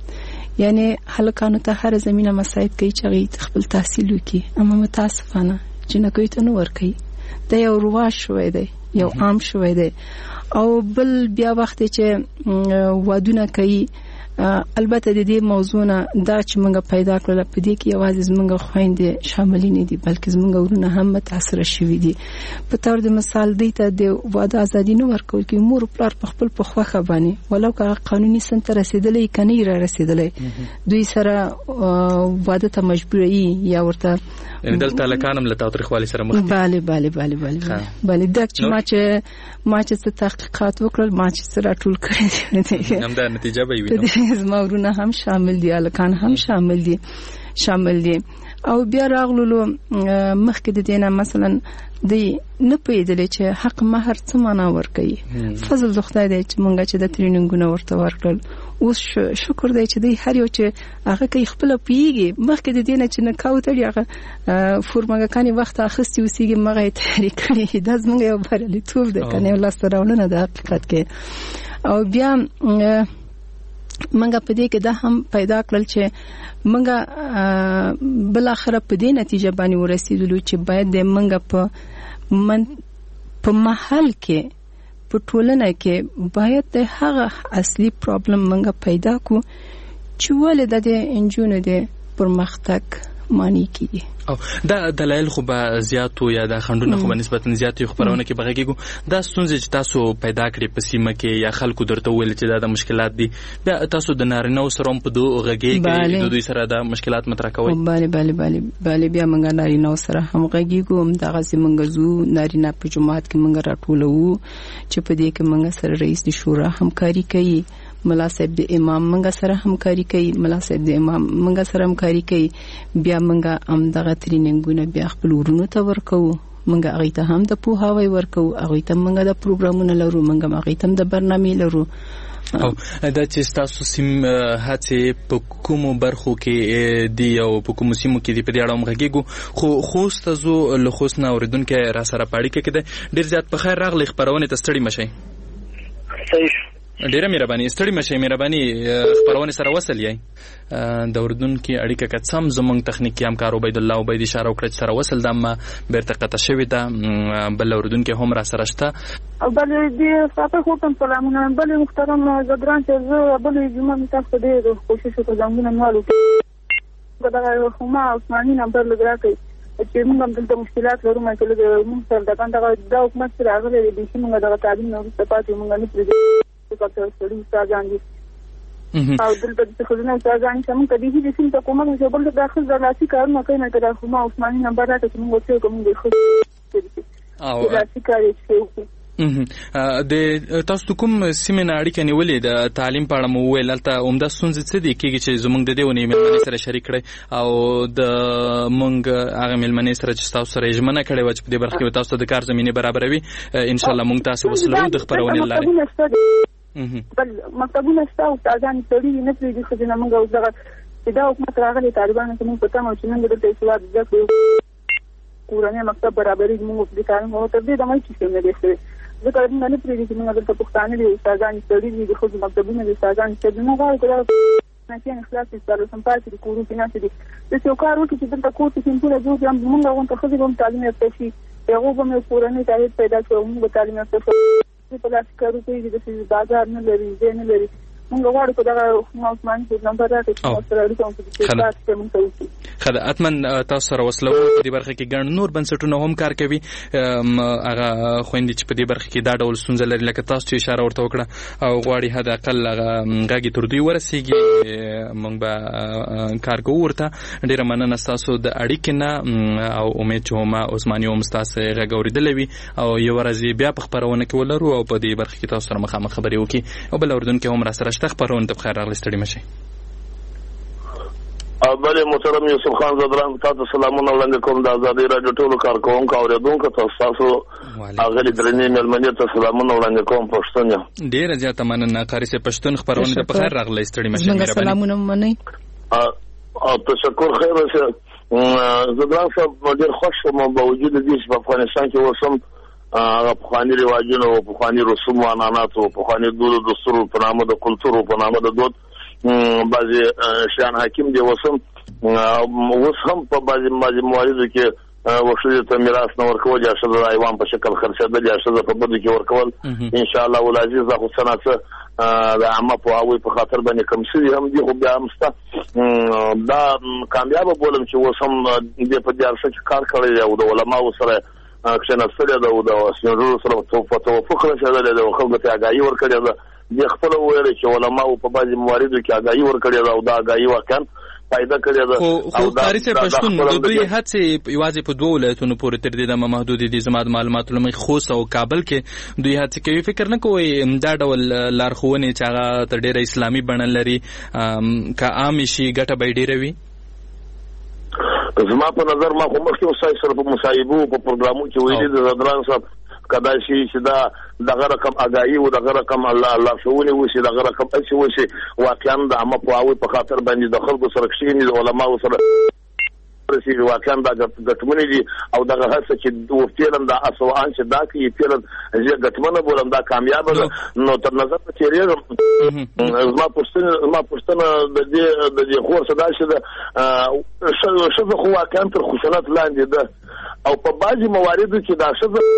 یعنی هلکانو ته هر زمينه مساعد کوي چې خپل تحصیل وکړي، اما متاسفانه جنکوي ته نو ورکوي. دا یو رواج شوی دی، یو عام شوی دی. او بل بیا وخت چې وادونه کوي، البته د دې موضوع نه دا چې موږ پیدا کړل په دې کې یوازې موږ خويندې شامل نه دي بلکې موږ ورونه هم متاثر شوي دي. په تور د مثال دی ته د واده ازادي نه ورکول کې مور پلار په خپل په خوخه باندې ولو که قانوني سنت رسیدلې کني را رسیدلې دوی سره واده ته مجبوري یا ورته دلته لکانم له تاریخوالي سره مخ دي. bale bale bale bale bale دا چې ما چې ما چې تحقیقات وکړل ما چې سره ټول کړی هم دا نتیجه به وي زما ورونه هم شامل دي، الکان هم شامل دي شامل دي او بیا راغلو مخکې د دینه مثلا دی نه پیدلې چې حق مہر څه معنا ورکوي. فضل د خدای دی چې مونږه چې د ټریننګونه ورته ورکړل، اوس شکر دی چې دی هر یو چې هغه کوي خپل پیږي مخکې د دینه چې نه کاو تړي هغه فورمګکانی وخت اخستي وسیږي مغه تحریک کړي. دا زموږ یو بریالیتوب دی کنه الله سره ولنه د حقیقت کې. او بیا منګه په دې کې دا هم پیدا کړل چې منګه بل اخر په دې نتیجه باندې ورسېدلو چې باید د منګه په من په محل کې په ټولنه کې باید د هغه اصلي پرابلم منګه پیدا کو چې ولې د انجونو د پرمختګ معنی کیږي او دا دلایل خو به زیاتو یا د خندونه خو به نسبتا زیاتې خبرونه کې بغږیږي دا ستونزې چې تاسو پیدا کړې په سیمه کې یا خلکو درته ویل چې دا د مشکلات دي بیا تاسو د نارینه سره په دوه غږی کې د دوی سره د مشکلات مطرح کوي bale bale bale bale بیا موږ نارینه سره هم غږیږو هم دغه موږ زو نارینه په جماعت کې موږ راټولو چې په دې کې موږ سره رئیس د شورا همکاري کوي ملا صاحب د امام منګه سره همکاري کوي ملا صاحب د امام منګه سره همکاري کوي بیا منګه ام دغه تریننګونه بیا خپل ورونو ته ورکو منګه هغه ته هم د پوهاوی ورکو هغه ته منګه د پروګرامونو لرو منګه هغه ته د برنامې لرو او دا چې تاسو سیم هڅه په کومو برخو کې دی او په کومو سیمو کې دی په دې اړه مغږیږو خو خو تاسو له خوښ نه اوریدونکو را سره پاړی کې کده ډیر زیات په خیر راغلی خبرونه ته ستړي مشي صحیح ډیره مهرباني ستړي مشه مهرباني خبرونه سره وصل یې د اردن کې اړیکه کڅم زمونږ تخنیکی همکار عبید الله عبید اشاره وکړه سره وصل د ما بیرته قطع شوی دا بل اردن کې هم را سره شته بل دې صاحب خو تم سلامونه بل محترم زدران چې بل جمعه تاسو دې کوشش وکړم نه مالو دا خو ما عثماني نمبر لګراکې چې موږ هم دلته مشکلات لرو ما چې موږ سره دا څنګه دا حکومت سره راغلي دي چې موږ دا تعلیم نو ستاسو موږ نه پرې ډاکټر سړي استادان دي او دلته د خزانه استادان چې موږ کدي هیڅ څه کومه چې بل داخل ځلاسي کارونه کوي نه کړه خو ما عثماني نمبر راته چې موږ څه کوم دي خو او ځلاسي کاری کوي د تاسو کوم سیمینار اړیکه نیولې د تعلیم په اړه مو ویل تل عمده ستونزې څه دي کېږي چې زموږ د دې ونې ملمنې سره شریک کړي او د مونږ هغه ملمنې سره چې تاسو سره ژمنه کړې و چې په دې برخه کې تاسو د کار زمينه برابروي ان شاء الله مونږ تاسو وسلو د خبرونه لاري بل مکتبونه شته او ځان سړي نه پریږدي خو نه مونږ اوس دغه چې دا حکومت راغلي طالبانو ته موږ پته مو چې موږ د تسواد ځکه کورانه مکتب برابرۍ موږ د کارن او تر دې د مې چې نه دي ځکه موږ نه پریږدي چې موږ د پښتانه دي استادان سړي دي خو مکتبونه دي استادان چې نه غواړي کړه نه چې اخلاص ستاسو سم پاتې د کورو کې نه دي د څو کار وکړي چې د کوټې سیمپل جوړ هم موږ غوښتل خو د تعلیم ته شي هغه به موږ کورانه ته پیدا کړو موږ تعلیم ته په لاس کارو کوي د بازار نه لري دې نه لري موږ غواړو چې دا عثمان په نمبر راکړي چې سره اړیکه مو په تاسو موږ خدای اتمن تاسو سره وسلو په دې برخه کې ګڼ نور بنسټونه هم کار کوي هغه خويندې چې په دې برخه کې دا ډول ستونزې لري لکه تاسو چې اشاره ورته وکړه او غواړي حد اقل هغه غاګي تر دوی ورسیږي موږ به کار کوو ورته ډیره مننه تاسو د اړیکې نه او امید چې ما عثماني هم تاسو غوړېدلې وي او یو ورځ بیا په خبرونه کې ولرو او په دې برخه کې تاسو سره مخامخ خبرې وکړي او بل اردن کې هم را سره شته خبرونه ته بخیر راغلی ستړي مشي بله محترم یوسف خان زدران تاسو سلامونه وړاندې کوم د ازادي رادیو ټولو کارکونکو اوریدونکو تاسو اغلی درنې ملمنې ته سلامونه وړاندې کوم پښتون ډیره زیاته مننه قاری سه پښتون خبرونه ته بخیر راغلی ستړي مشي مهرباني سلامونه منئ او تشکر خیر شه زدران صاحب ډیر خوش وم په وجود دې چې په افغانستان کې وسم هغه پخوانی رواجونه او پخوانی رسوم او عنعنات او پخوانی دود دستور په نامه د کلتور په نامه د دود بعضی شان حاکم دی وسم اوس هم په بعضی بعضی مواردو کې وښه ته میراث نه ورکول یا شذ ایوان په شکل خرڅېدل یا شذ په بده کې ورکول ان شاء الله ولعزیز خو سنت د عامه په هغه په خاطر باندې کوم شي هم دی خو بیا همسته دا کامیاب بولم چې وسم دې په دې ارشد کار کړی او د علماء سره کښنه سره دا او د سنجو سره توافق راځي د خلکو ته اگاهي ورکړي دا د خپل ویل چې علماء په بعضي مواردو کې اگاهي ورکړي دا او دا اگاهي واقعا فائدہ کړی دا او کاری څه پښتون د دوی هڅه یوازې په دوه ولایتونو پورې تر دې د محدود دي زماد معلوماتو لمې خوست او کابل کې دوی هڅه کوي فکر نه کوي دا ډول لارښوونې چې هغه تر ډیره اسلامي بڼه لري که عام شي ګټه به ډیره وي زما په نظر ما خو مخکې وسای سره په مصايبو په پروګرامو کې ویلي د زدران صاحب کدا شي چې دا دغه رقم اگاهي او دغه رقم الله الله شوونی وشي دغه رقم اچي وشي واقعا د عامه په په خاطر باندې د خلکو سره کښینی د علماء سره پرسي واقعا دا ګټمنې دي او دغه هڅه چې وفتیرم دا اسوان چې دا کې پیرم چې ګټمنه بولم دا کامیاب نو تر نظر ته چیرې ما پښتنه ما پښتنه د دې د دې خور صدا شه شو شو خو واقعا تر خشونت لاندې ده او په بعضي مواردو کې دا شذ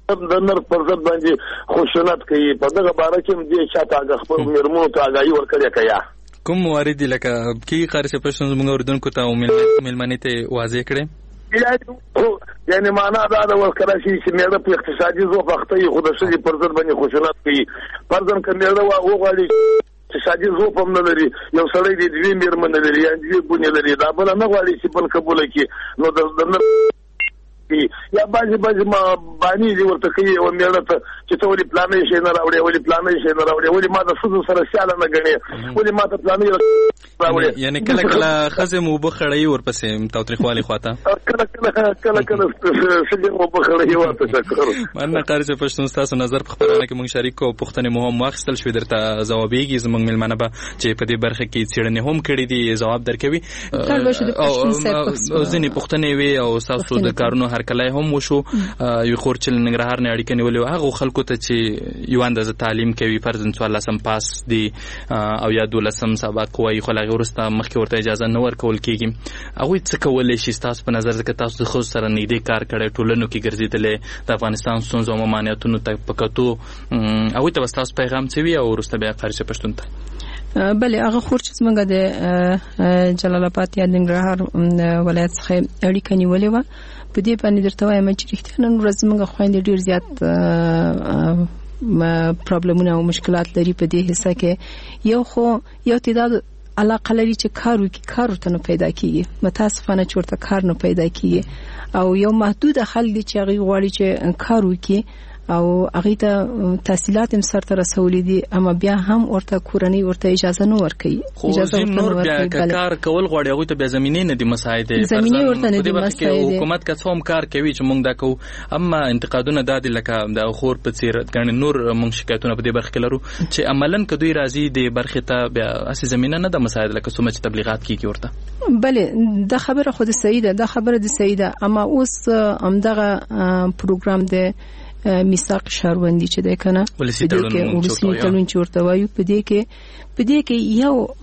د نر پر ضد باندې خشونت کوي په دغه باره کې دې چاته هغه خپل میرمنو ته آګاهي ورکړې کیا کوم موارد لکه کی قاری سے پښتون زموږ اردوونکو ته ملمنې ته واضح کړي یعنی معنا دا د ورکړه چې مېړه په اقتصادي ځو وخته خو د شې پر ضد باندې خشونت کوي پرځم کمېړه وا وغواړي اقتصادي ځو په من لري یو سړی د دې میرمن لري یا دې بونې لري دا بل نه غواړي چې بل قبول کړي نو د یا بازي بازي ما باندې دې ورته کوي او مېړه ته چې ته ولې پلانې شي نه راوړې ولې پلانې شي نه راوړې ولې ما د سود سره سیاله نه غني ولې ما ته پلانې راوړې یعنی کله کله خزه مو بخړی ورپسې تاوتریخوالي خواته کله کله کله کله سجن مو بخړی ورته شکر من قاری سے پښتون تاسو نظر په خبرونه کې مونږ شریک او پښتنې مو هم واخستل شو درته جوابېږي زمونږ ملمنه به چې په دې برخه کې څېړنې هم کړې دي جواب درکوي او ځینې پښتنې وي او تاسو د کارونو هر کله هم وشو یو خورچل ننګرهار نه اړیکه نیولې هغه خلکو ته چې یو اندازه تعلیم کوي فرضاً څوارلسم پاس دي او یا دولسم سبق وایي خو هغه ورسته مخکې ورته اجازه نه ورکول کېږي هغوی څه کولی شي ستاسو په نظر ځکه تاسو د ښځو سره نږدې کار کړی ټولنو کې ګرځېدلی د افغانستان ستونزو او ممانعتونو ته په کتو هغوی ته به ستاسو پیغام څه وي او وروسته بیا قاری صاحب پښتون ته بله هغه خور چې زموږ د جلال آباد یا ننګرهار ولایت څخه اړیکه نیولې وه په دې باندې درته وایم چې رښتیا نن ورځ زموږ خویندې ډېر زیات پرابلمونه او مشکلات لري په دې حصه کې یو خو یو تعداد علاقه لري چې کار وکړي کار ورته نه پیدا کېږي متاسفانه چې ورته کار نه پیدا کېږي او یو محدود خلک دي چې هغوی غواړي چې کار وکړي او هغوی ته تحصیلات هم سرته رسولي دي اما بیا هم ورته کورنۍ ورته اجازه نه ورکوي اجازه نور بیا کار کول غواړي هغوی ته بیا زمینې نه دي مساعدې زمینې ورته نه دي مساعدې حکومت که څه هم کار کوي چې موږ دا کوو اما انتقادونه دا دي لکه د خور په څېر ګڼې نور موږ شکایتونه په دې برخه کې لرو چې عملاً که دوی راځي دې برخې ته بیا هسې زمینه نه ده مساعد لکه څومره چې تبلیغات کېږي ورته بله دا خبره خو د صحیح ده دا خبره د صحیح ده اما اوس همدغه پروګرام دی میثاق شهروندي چې ده کنه په دې کې ولسی تړون چې ورته وایو په دې کې په دې کې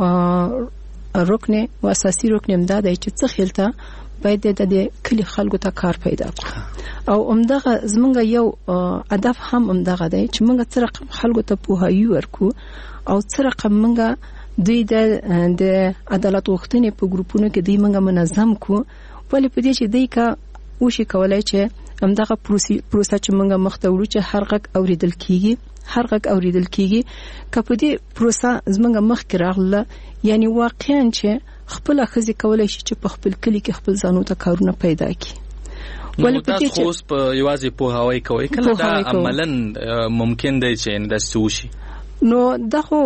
یو رکن او اساسي رکن امداد چې څه خلته باید د کلی خلکو ته کار پیدا کړو او همدغه زمونږ یو هدف هم همدغه دی چې موږ څه رقم خلکو ته پوهاوی ورکو او څه رقم موږ دوی د د عدالت غوښتنې په ګروپونو کې دوی موږ منظم کو ولې په دې چې دوی کا وشي کولای چې همدغه پروسه چې موږ مخته وړو چې هر غږ اوریدل کیږي هر غږ اوریدل کیږي که په دې پروسه زموږ مخکې راغله یعنی واقعا چې خپل خزي کولای شي چې په خپل کلی کې خپل ځانو ته کارونه پیدا کړي ولې په دې چې اوس په یوازې پوهاوی کوي کله دا عملاً ممکن دی چې دا سوشي نو دا خو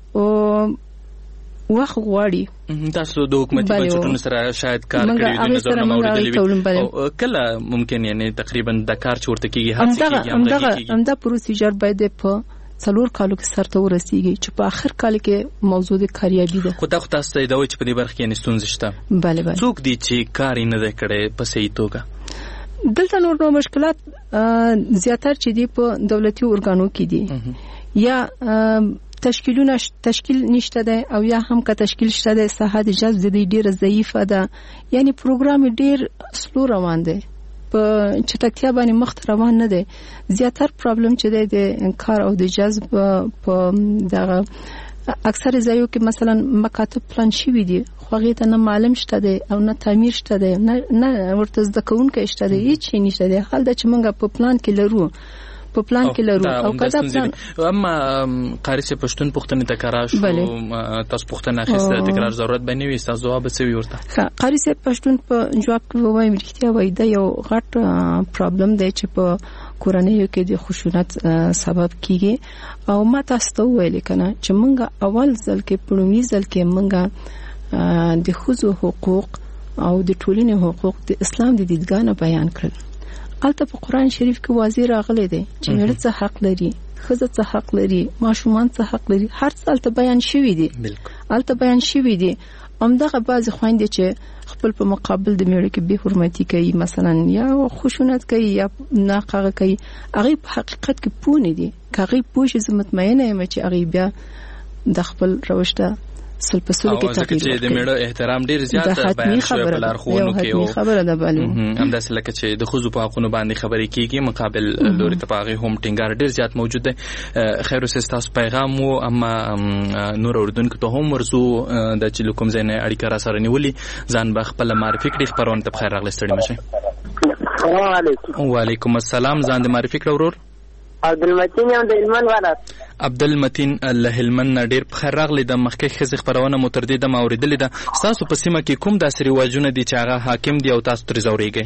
وخت غواړي تاسو د حکومتي بنسټونو سره شاید کار کړی دی نظر نه اوریدلی کله ممکن یعنی تقریبا د کار چورته کیږي هڅه کیږي همدغه همدا پروسیجر باید په څلور کالو کې سرته ورسیږي چې په اخر کال کې موضوع د کاریابي ده خو دا خو تاسو ته دا وایي چې په دې برخه کې ستونزې شته بله بله څوک دي چې کار نه دی کړی په صحیح توګه دلته نور نو مشکلات زیاتره چې دی په دولتي ارګانو کې دي یا تشکیلونه تشکیل نشته ده او یا هم که تشکیل شته ده ساحه د جذب د ډیره ضعیفه ده یعنی پروګرام ډیر سلو روان دی په چټکتیا باندې مخ روان نه دی زیاتره پرابلم چې دی د کار او د جذب په دغه اکثر ځایو کې مثلا مکاتب پلان شوي دي خو هغه ته نه معلوم شته دی او نه تعمیر شته دی نه نه ورته زده کوونکی شته دی هیڅ نشته دی حال د چې موږ په پلان کې لرو په پلان کې لرو او کدا پلان اما قاری سے پښتون پښتنې تکرار شو تاسو پښتنه اخیسته تکرار ضرورت بنې وي تاسو جواب څه ورته قاری سے پښتون په جواب کې وایم رښتیا وای دا یو غټ پرابلم دی چې په کورنۍ کې د خشونت سبب کیږي او ما تاسو ته ویل کنه چې مونږ اول ځل کې پړوي ځل کې مونږ د خزو حقوق او د ټولنې حقوق د اسلام د دیدګانه بیان کړل البته په قران شریف کې واضح راغلی دی چې مړ څه حق لري خزه څه حق لري ماشومان څه حق لري هر څه البته بیان شوی دی البته بیان شوی دی همدغه بعض خويندې چې خپل په مقابل د مړ کې به حرمتي کوي مثلا یا خشونت کوي یا ناقغه کوي هغه په حقیقت کې پونه دي هغه پوه شي زه مطمئنه یم چې هغه بیا د خپل روشته سل په سل کې تغیر ورکړي د میړه احترام ډیر زیات بیان شوی په لارښوونو کې او خبره ده بل همداسې لکه چې د خزو په حقونو باندې خبرې کیږي مقابل لوري ته پاغي هم ټینګار ډیر زیات موجود دی. خیر اوس تاسو پیغام وو اما نور اردوونکو ته هم ورزو د چې کوم ځای نه اړیکه را سره نیولې ځان به خپل معرفي کړي. خبرونه ته بخیر راغلی ستړي مشه. السلام علیکم. وعلیکم السلام. ځان د معرفي کړه ورور. عبدالمتین یم د هلمند ولایت. عبدالمتین له هلمند نه ډیر بخیر راغلی. د مخکې ښځې خبرونه مو تر دې دمه اورېدلې ده. ستاسو په سیمه کې کوم داسې رواجونه دي چې هغه حاکم دي او تاسو ترې ځورېږئ؟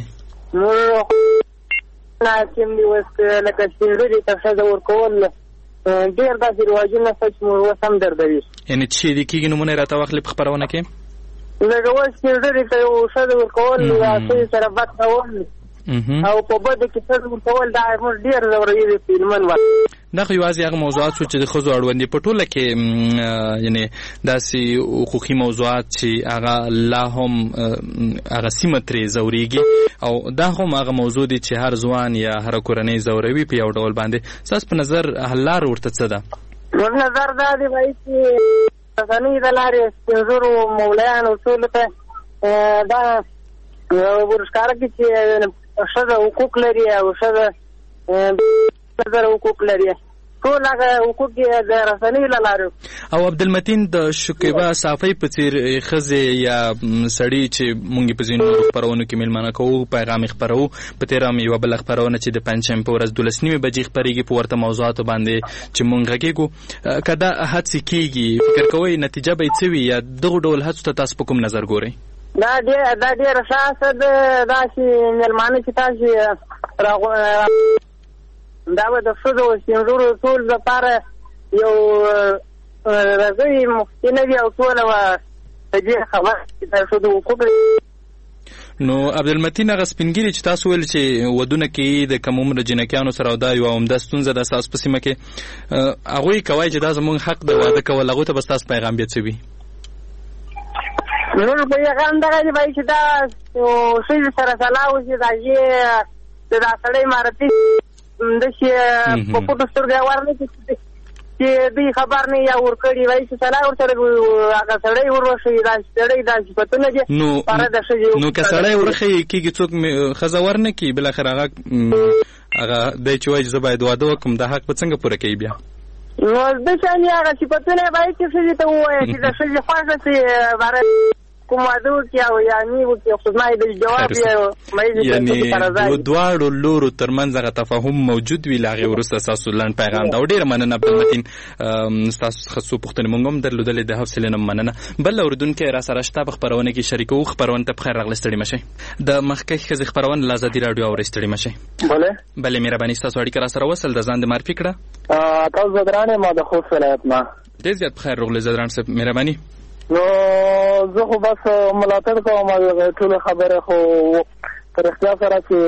موږ حاکم دي اوس لکه سپین ږیري ته ښځه ورکول ډېر داسې رواجونه شته چې موږ اوس هم دردوي. یعنې څه شی دي کېږي نومونه یې راته واخلئ په خپرونه کې؟ لکه اوس سپین ږیري ته یو ښځه ورکول یا ښځې سره بد کول او په بده کې څه ورکول دا موږ ډېر ځوروي په هلمند ولایت. دا خو یوازې هغه موضوعات شو چې د ښځو اړوند دي. په ټوله کې یعنې داسې حقوقي موضوعات چې هغه لا هم هغه سیمه ترې ځورېږي او دا هم هغه موضوع دي چې هر ځوان یا هره کورنۍ ځوروي په یو ډول باندې. ستاسو په نظر حل لار ورته څه ده؟ زموږ نظر دا دی وایي چې رسنۍ د لارې سپین ږیرو مولیانو ټولو ته دا ورښکاره کړي چې ښځه حقوق لري او ښځه نظر حقوق لري. ټول هغه حقوق یې د رسنیو له لارې. او عبدالمتین د شکیبه صافۍ په څېر ښځې یا سړي چې مونږ په ځینو خپرونو کې میلمانه کوو پیغام یې خپروو. په تېره هم یوه بله خپرونه چې د پنجشنبې په ورځ دولس نیمې بجې خپرېږي په ورته موضوعاتو باندې چې مونږ غږېږو. که دا هڅې کېږي فکر کوئ نتیجه به یې څه وي یا دغو ډول هڅو ته تاسو په کوم نظر ګورئ؟ دا ډېر دا ډېره ښه هڅه ده. داسې میلمانه چې تاسې دا به د ښځو او سپین ږیرو ټول لپاره یو رضایي مفتي نه وي او ټوله به په دې خبره چې د ښځو حقوق. نو عبدالمتین هغه سپین ږیري چې تاسو ویل چې ودونه کې د کم عمره جنکیانو سره او دا یوه عمده ستونزه ده ستاسو په سیمه کې هغوی کوئ چې دا زموږ حق د واده کول هغوی ته به ستاسو پیغام بیا څه وي؟ نور پیغام دغه دی وایي چې دا ښځې سره سلا وشي د هغې د دا سړی معرفي داسې په پټو سترګو ور نه کړي چې دوی خبر نه یا ورکړي وایي چې سلا ورسره هغه سړی وروښیي دا سړی دا صفتونه دي پاره د ښځې. نو که سړی ورښیي کېږي څوک ښځه ور نه کړي بالاخره هغه هغه دی چې وایي زه باید واده وکړم دا حق به څنګه پوره کوي بیا؟ نو د شانې هغه صفتونه یې باید چې ښځې ته ووایه چې د ښځې خوښه شي باره کوم واده وکړي او یا نه وکړي خو زما یې د جواب یعنې د دواړو لورو ترمنځ هغه تفاهم موجود وي له هغې وروسته ستاسو لنډ پیغام ده. او ډېره مننه عبدالمتین ستاسو څخه څو پوښتنې مونږ هم درلودلې د حوصلې نه مننه. بل اورېدونکی را سره شته په خپرونه کې شریکوو. خپرونه ته بخیر راغلی ستړي مشئ. د مخکې ښځې خپرونه له ازادي راډیو اورئ ستړي مشئ. بله بلې مهرباني ستاسو اړیکه را سره وصل د ځان د معرفي کړه. تاسو زدران یم د خوست ولایت نه. ډېر زیات بخیر راغلی زدران صاحب مهرباني. نو زه خو بس ملاتړ کوم ټولې خبرې خو په رښتیا سره چې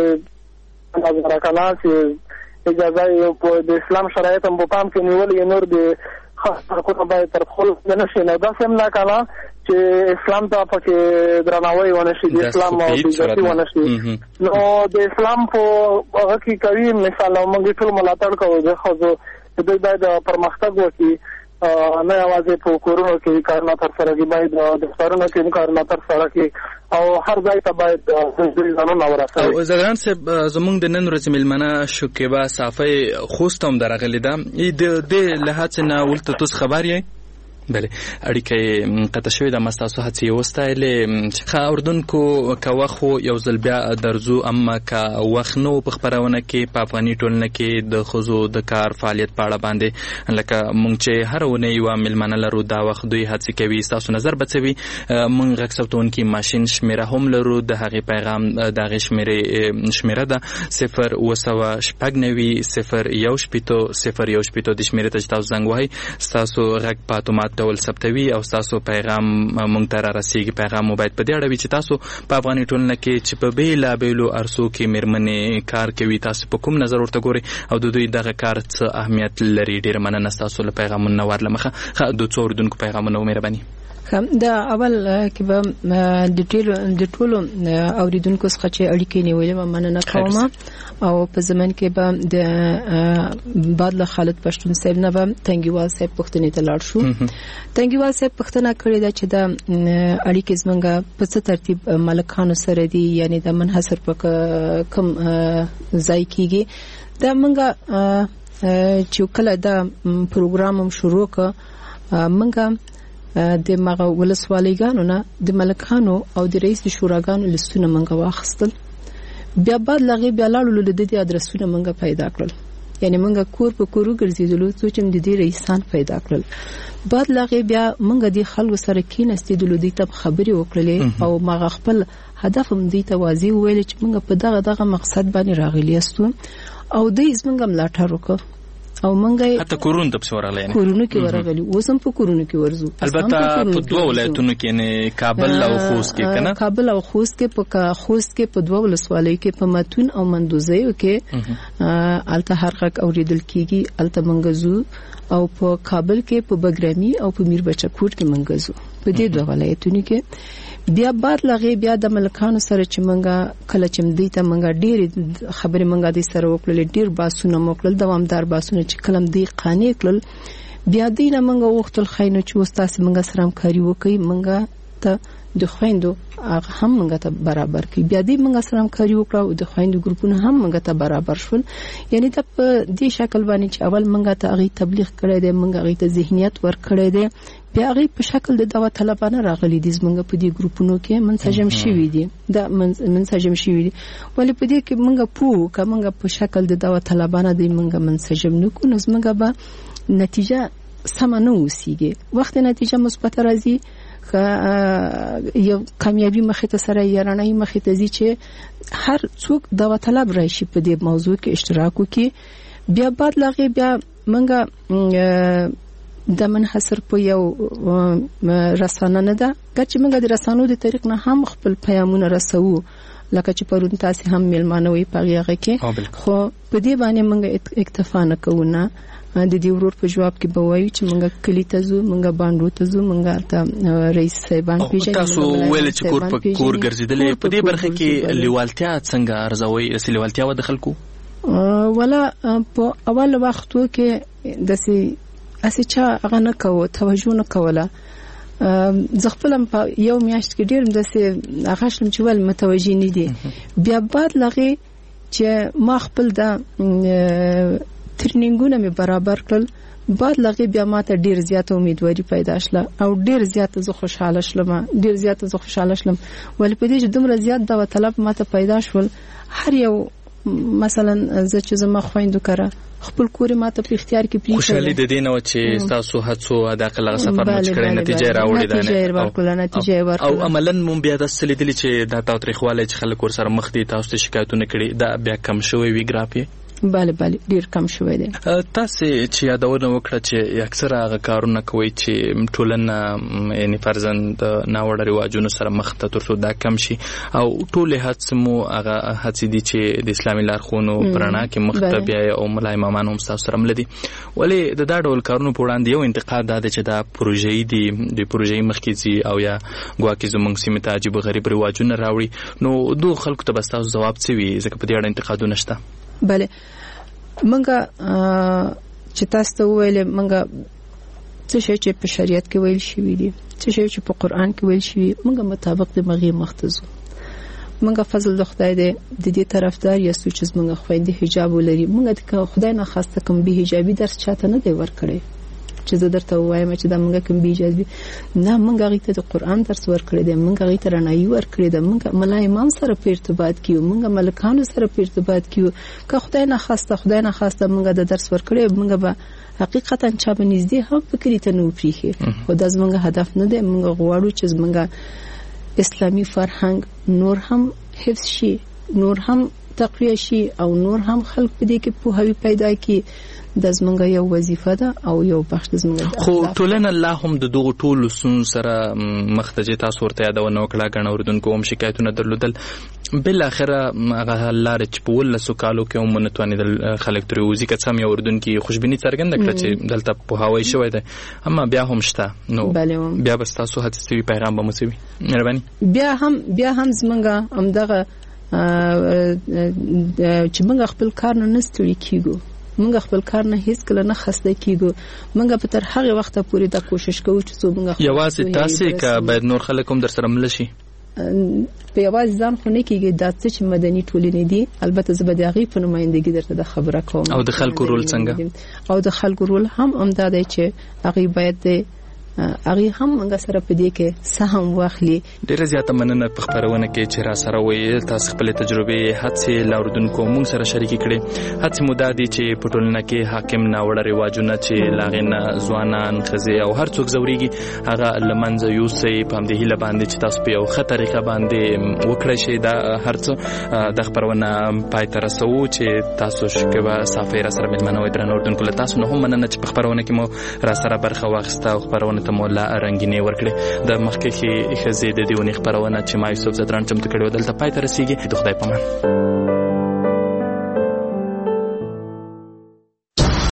نظر کلام چې اجازه یې په د اسلام شرایط هم په پام کې نیولې نور د حقوقو باید تر پښو لاندې نه شي. نو داسې هم نه کله چې اسلام ته پکې درناوی ونه شي د اسلام او بېعزتي ونه شي. نو د اسلام په هغه کې کوي مثال موږ ټول ملاتړ کوو د ښځو دوی باید پرمختګ وکړي نه یوازې په کورونو کې کارونه ترسره کړي باید د دفترونو کې کارونه ترسره کړي او هر ځای ته باید دوی ځانونه ورسوي. زدران صاحب زموږ د نن ورځې میلمنه شکیبه صافۍ خوست هم درغلې ده. د دې له هڅې نه ولته تاسو خبر یې؟ بله اړیکه یې قطع شوې ده. ما ستاسو هڅې یې وستایلې. ښه اردوونکو که وخت خو یو ځل بیا درځو اما که وخت نه و په خپرونه کې په افغاني ټولنه کې د ښځو د کار فعالیت په اړه باندې لکه مونږ چې هره اونۍ یوه میلمنه لرو دا وخت دوی هڅې کوي. ستاسو نظر به څه وي؟ مونږ غږ ثبتوونکي ماشین شمېره هم لرو. د هغې پیغام د هغې شمېرې شمېره ده صفر اوه سوه شپږ نوي صفر یو شپېته صفر یو شپېته. د شمېرې ته چې تاسو زنګ وهئ ستاسو غږ په اتومات ډول ثبتوي او تاسو پیغام مونږ ته را رسیږي. پیغام مو باید په دې اړه وي چې تاسو په افغاني ټولنه کې چې په بېلابېلو عرصو کې مېرمنې کار کوي تاسو په کوم نظر ورته ګورئ او د دوی دغه کار څه اهمیت لري. ډېره مننه ستاسو له پیغامونو نه ور له مخه. ښه د څو اورېدونکو پیغامونه و مهرباني. دا اول کې به د ټولو د ټولو اوریدونکو څخه چې اړیکې نیولې و مننه کوم او په زمن کې به د بادله خالد پښتون صاحب نه به تنګیوال صاحب پښتنې ته لاړ شو. تنګیوال صاحب پښتنه کړې ده چې د اړیکې زمونږه په څه ترتیب ملکانو سره دي، یعنی د منحصر په کوم ځای کېږي. دا مونږه چې کله دا پروګرام هم شروع کړ مونږه د مغه ولسوالیګانو نه د ملکانو او د رئیس شوراګانو لستونه مونږه واخستل. بیا بعد لغې بیا لاړو د دې ادرسونه مونږه پیدا کړل، یعنی مونږه کور په کورو ګرځېدلو چې د دې رئیسان پیدا کړل. بعد لغې بیا مونږه د خلکو سره کېناستېدلو، د ته خبرې وکړلې او مغه خپل هدف هم دې ته واضح ویل چې مونږه په دغه دغه مقصد باندې راغلي یاستو او دې زمونږه ملاتړ وکړو او منګه حتی کورونو ته ورغلی نه کورونو کې ورغلی اوس هم په کورونو کې ورزو. البته په دوه ولایتونو کې نه کابل او خوست کې کنه کابل او خوست کې په خوست کې په دوه ولسوالۍ کې په متون او مندوزیو کې الته هرغه اوریدل کیږي. الته منګزو او په کابل کې په بګرامي او په میربچکوټ کې منګزو په دې دوه ولایتونو کې. بیا بعد لغې بیا د ملکانو سره چې منګه کله چې مدې ته منګه ډېر خبرې منګه دې سره وکړل، ډېر باسونه موکل دوامدار باسونه چې کلم دې قانې کړل. بیا دې نه منګه وختل خاينو چې وستاسې منګه سره همکاري وکړي، منګه ته د خويندو هغه هم منګه ته برابر کړي. بیا دې منګه سره همکاري وکړو او د خويندو ګروپونه هم منګه ته برابر شول. یعنی ته په دې شکل باندې چې اول منګه ته هغه تبلیغ کړی دی، منګه هغه ته ذهنیت ور کړی دی، بیا هغه په شکل د دعوت طلبانه راغلي دي زمونږ په دې ګروپونو کې منسجم شوي دي. دا منسجم شوي دي ولې په دې کې منګه پوه که منګه په شکل د دعوت طلبانه دی منګه منسجم نکو نو زمونږه به نتیجه سم نه وسیږي. وخت نتیجه مثبت راځي یو کامیابی مخې ته سره یارانه مخې ته ځي چې هر څوک دعوت طلب راشي په دې موضوع کې اشتراک وکړي. بیا بعد لغې بیا منګه د منحصر په یو رسانه نه ده چې موږ د رسانو د طریق نه هم خپل پیغامونه رسوو، لکه چې پرون تاسو هم میلمانه وي پغیغه کې، خو په دې باندې موږ اکتفا نه کوو. نه د دې ورور په جواب کې به وایو چې موږ کلی ته ځو، موږ باندې ته ځو، موږ ته رئیس صاحبان پیژنو. تاسو ویل چې کور په کور ګرځیدلې په دې برخه کې لیوالتیا څنګه ارزوي؟ لیوالتیا و د خلکو ولا په اول وختو کې داسې اسی چا هغه نه کوو، توجه نه کوله. زه خپل په یو میاشت کې ډیر داسې هغه شلم چې ول متوجه نه دي. بیا بعد لغې چې ما خپل د ترنینګونه مې برابر کړل، بعد لغې بیا ماته ډیر زیاته امیدواري پیدا شله او ډیر زیاته زه خوشاله شلم ډیر زیاته زه خوشاله شلم ولې په دې چې دومره زیات دا طلب ماته پیدا شول. هر یو مثلا زه چې زما خويندو کړه خپل کور ماته په اختیار کې پریښه. خوشالي د دې نه چې تاسو هڅو د عقل سفر مچ کړئ نتیجه راوړي ده نتیجه ورکړه او عملاً مون بیا د سلیدلی چې د تاریخواله چې خلک ور سره مخ دي تاسو ته شکایتونه کړي دا بیا کم شوی وی ګرافي bale bale ډیر کم شوی دی. تاسو چې یادونه وکړه چې اکثره هغه کارونه کوي چې ټولنه یعنی فرزند ناوړه رواجونو سره مخ ته ترڅو دا کم شي او ټول هڅه مو هغه هڅې دي چې د اسلامي لارښوونو پرانا کې مخ ته بیا او ملای امامان هم تاسو سره ملدي ولې د دا ډول کارونو په وړاندې یو انتقاد دا چې دا پروژې دي د پروژې مخکېزي او یا ګواکې زمونږ سیمه ته عجیب غریب رواجونه راوړي نو دوه خلکو ته بس تاسو جواب څه وي ځکه په دې اړه انتقادونه شته. بله منګه چې تاسو ته ویل منګه څه شي چې په شریعت کې ویل شوی دي څه شي چې په قران کې ویل شوی منګه مطابق د مغي مختزو منګه فضل د خدای دی د دې طرفدار یاستو چې منګه خويندې حجاب ولري منګه د خدای نه خاصه کوم به حجابي درس چاته نه دی ورکړي چې زه درته وایم چې دا منګه کوم به اجازه نه منګه غیته د قران درس ورکړي دی منګه غیته رڼایي ورکړي دی منګه ملای امام سره په ارتباط کیو منګه ملکانو سره په ارتباط کیو که خدای نه خاصه خدای نه خاصه منګه د درس ورکړي منګه به حقیقتا چا به نږدې هم فکرې ته نه وپریخي خو دا زمونږ هدف نه دی منګه غواړو چې زمونږ اسلامي فرهنګ نور هم حفظ شي نور هم تقویه شي او نور هم خلک په دې کې پوهاوی پیدا کړي د زمونږ یو وظیفه ده او یو بخش د زمونږ خو ټولنه الله هم د دغه ټولو سن سره مختجه تاسو ورته یادونه وکړه غن اوردونکو هم شکایتونه درلودل بل اخره هغه لار چې په ولسو کالو کې هم نتواني د خلک تر وزي که سم یو اردن کې خوشبيني څرګنده کړه چې دلته په هوای شوی دی اما بیا هم شته نو بیا به تاسو هڅه کوي پیغام به مسوي مهرباني بیا هم بیا هم زمونږه همدغه چې موږ خپل کار نه نستړي کیږو موږ خپل کار نه هیڅ کله نه خسته کیږو موږ په تر هغه وخت پورې دا کوشش کوو چې څو موږ یوازې تاسو که باید نور خلک هم در سره مل شي په یوازې ځان خو نه کیږي دا چې مدني ټولنې دي البته زه به د هغې په نمایندګي درته د خبره کوم او د خلکو رول څنګه او د خلکو رول هم همدا دی چې هغې باید هغه هم موږ سره په دې کې سهم واخلي. ډیره زیاته مننه په خبرونه کې چې را سره وې تاسو خپل تجربه هڅه لاوردونکو موږ سره شریک کړي. هڅه مودا دي چې په ټولنه کې حاکم ناوړه رواجونه چې لاغنه ځوانان خزي او هر څوک زوريږي هغه لمنځه یوسي په همدې هله باندې چې تاسو په یو خطرېقه باندې وکړئ شي دا هر څه د خبرونه پای تر رسو چې تاسو شکوه سفیر سره ملمنه وي درنه اردن کله تاسو نه هم مننه چې په خبرونه کې مو را سره برخه واخسته او خبرونه ته مولا رنگینه ورکړي. د مخکې خزي د دیونی خبرونه چې ما یوسف زدران چمتو کړو دلته پای تر رسیږي. د خدای پامان.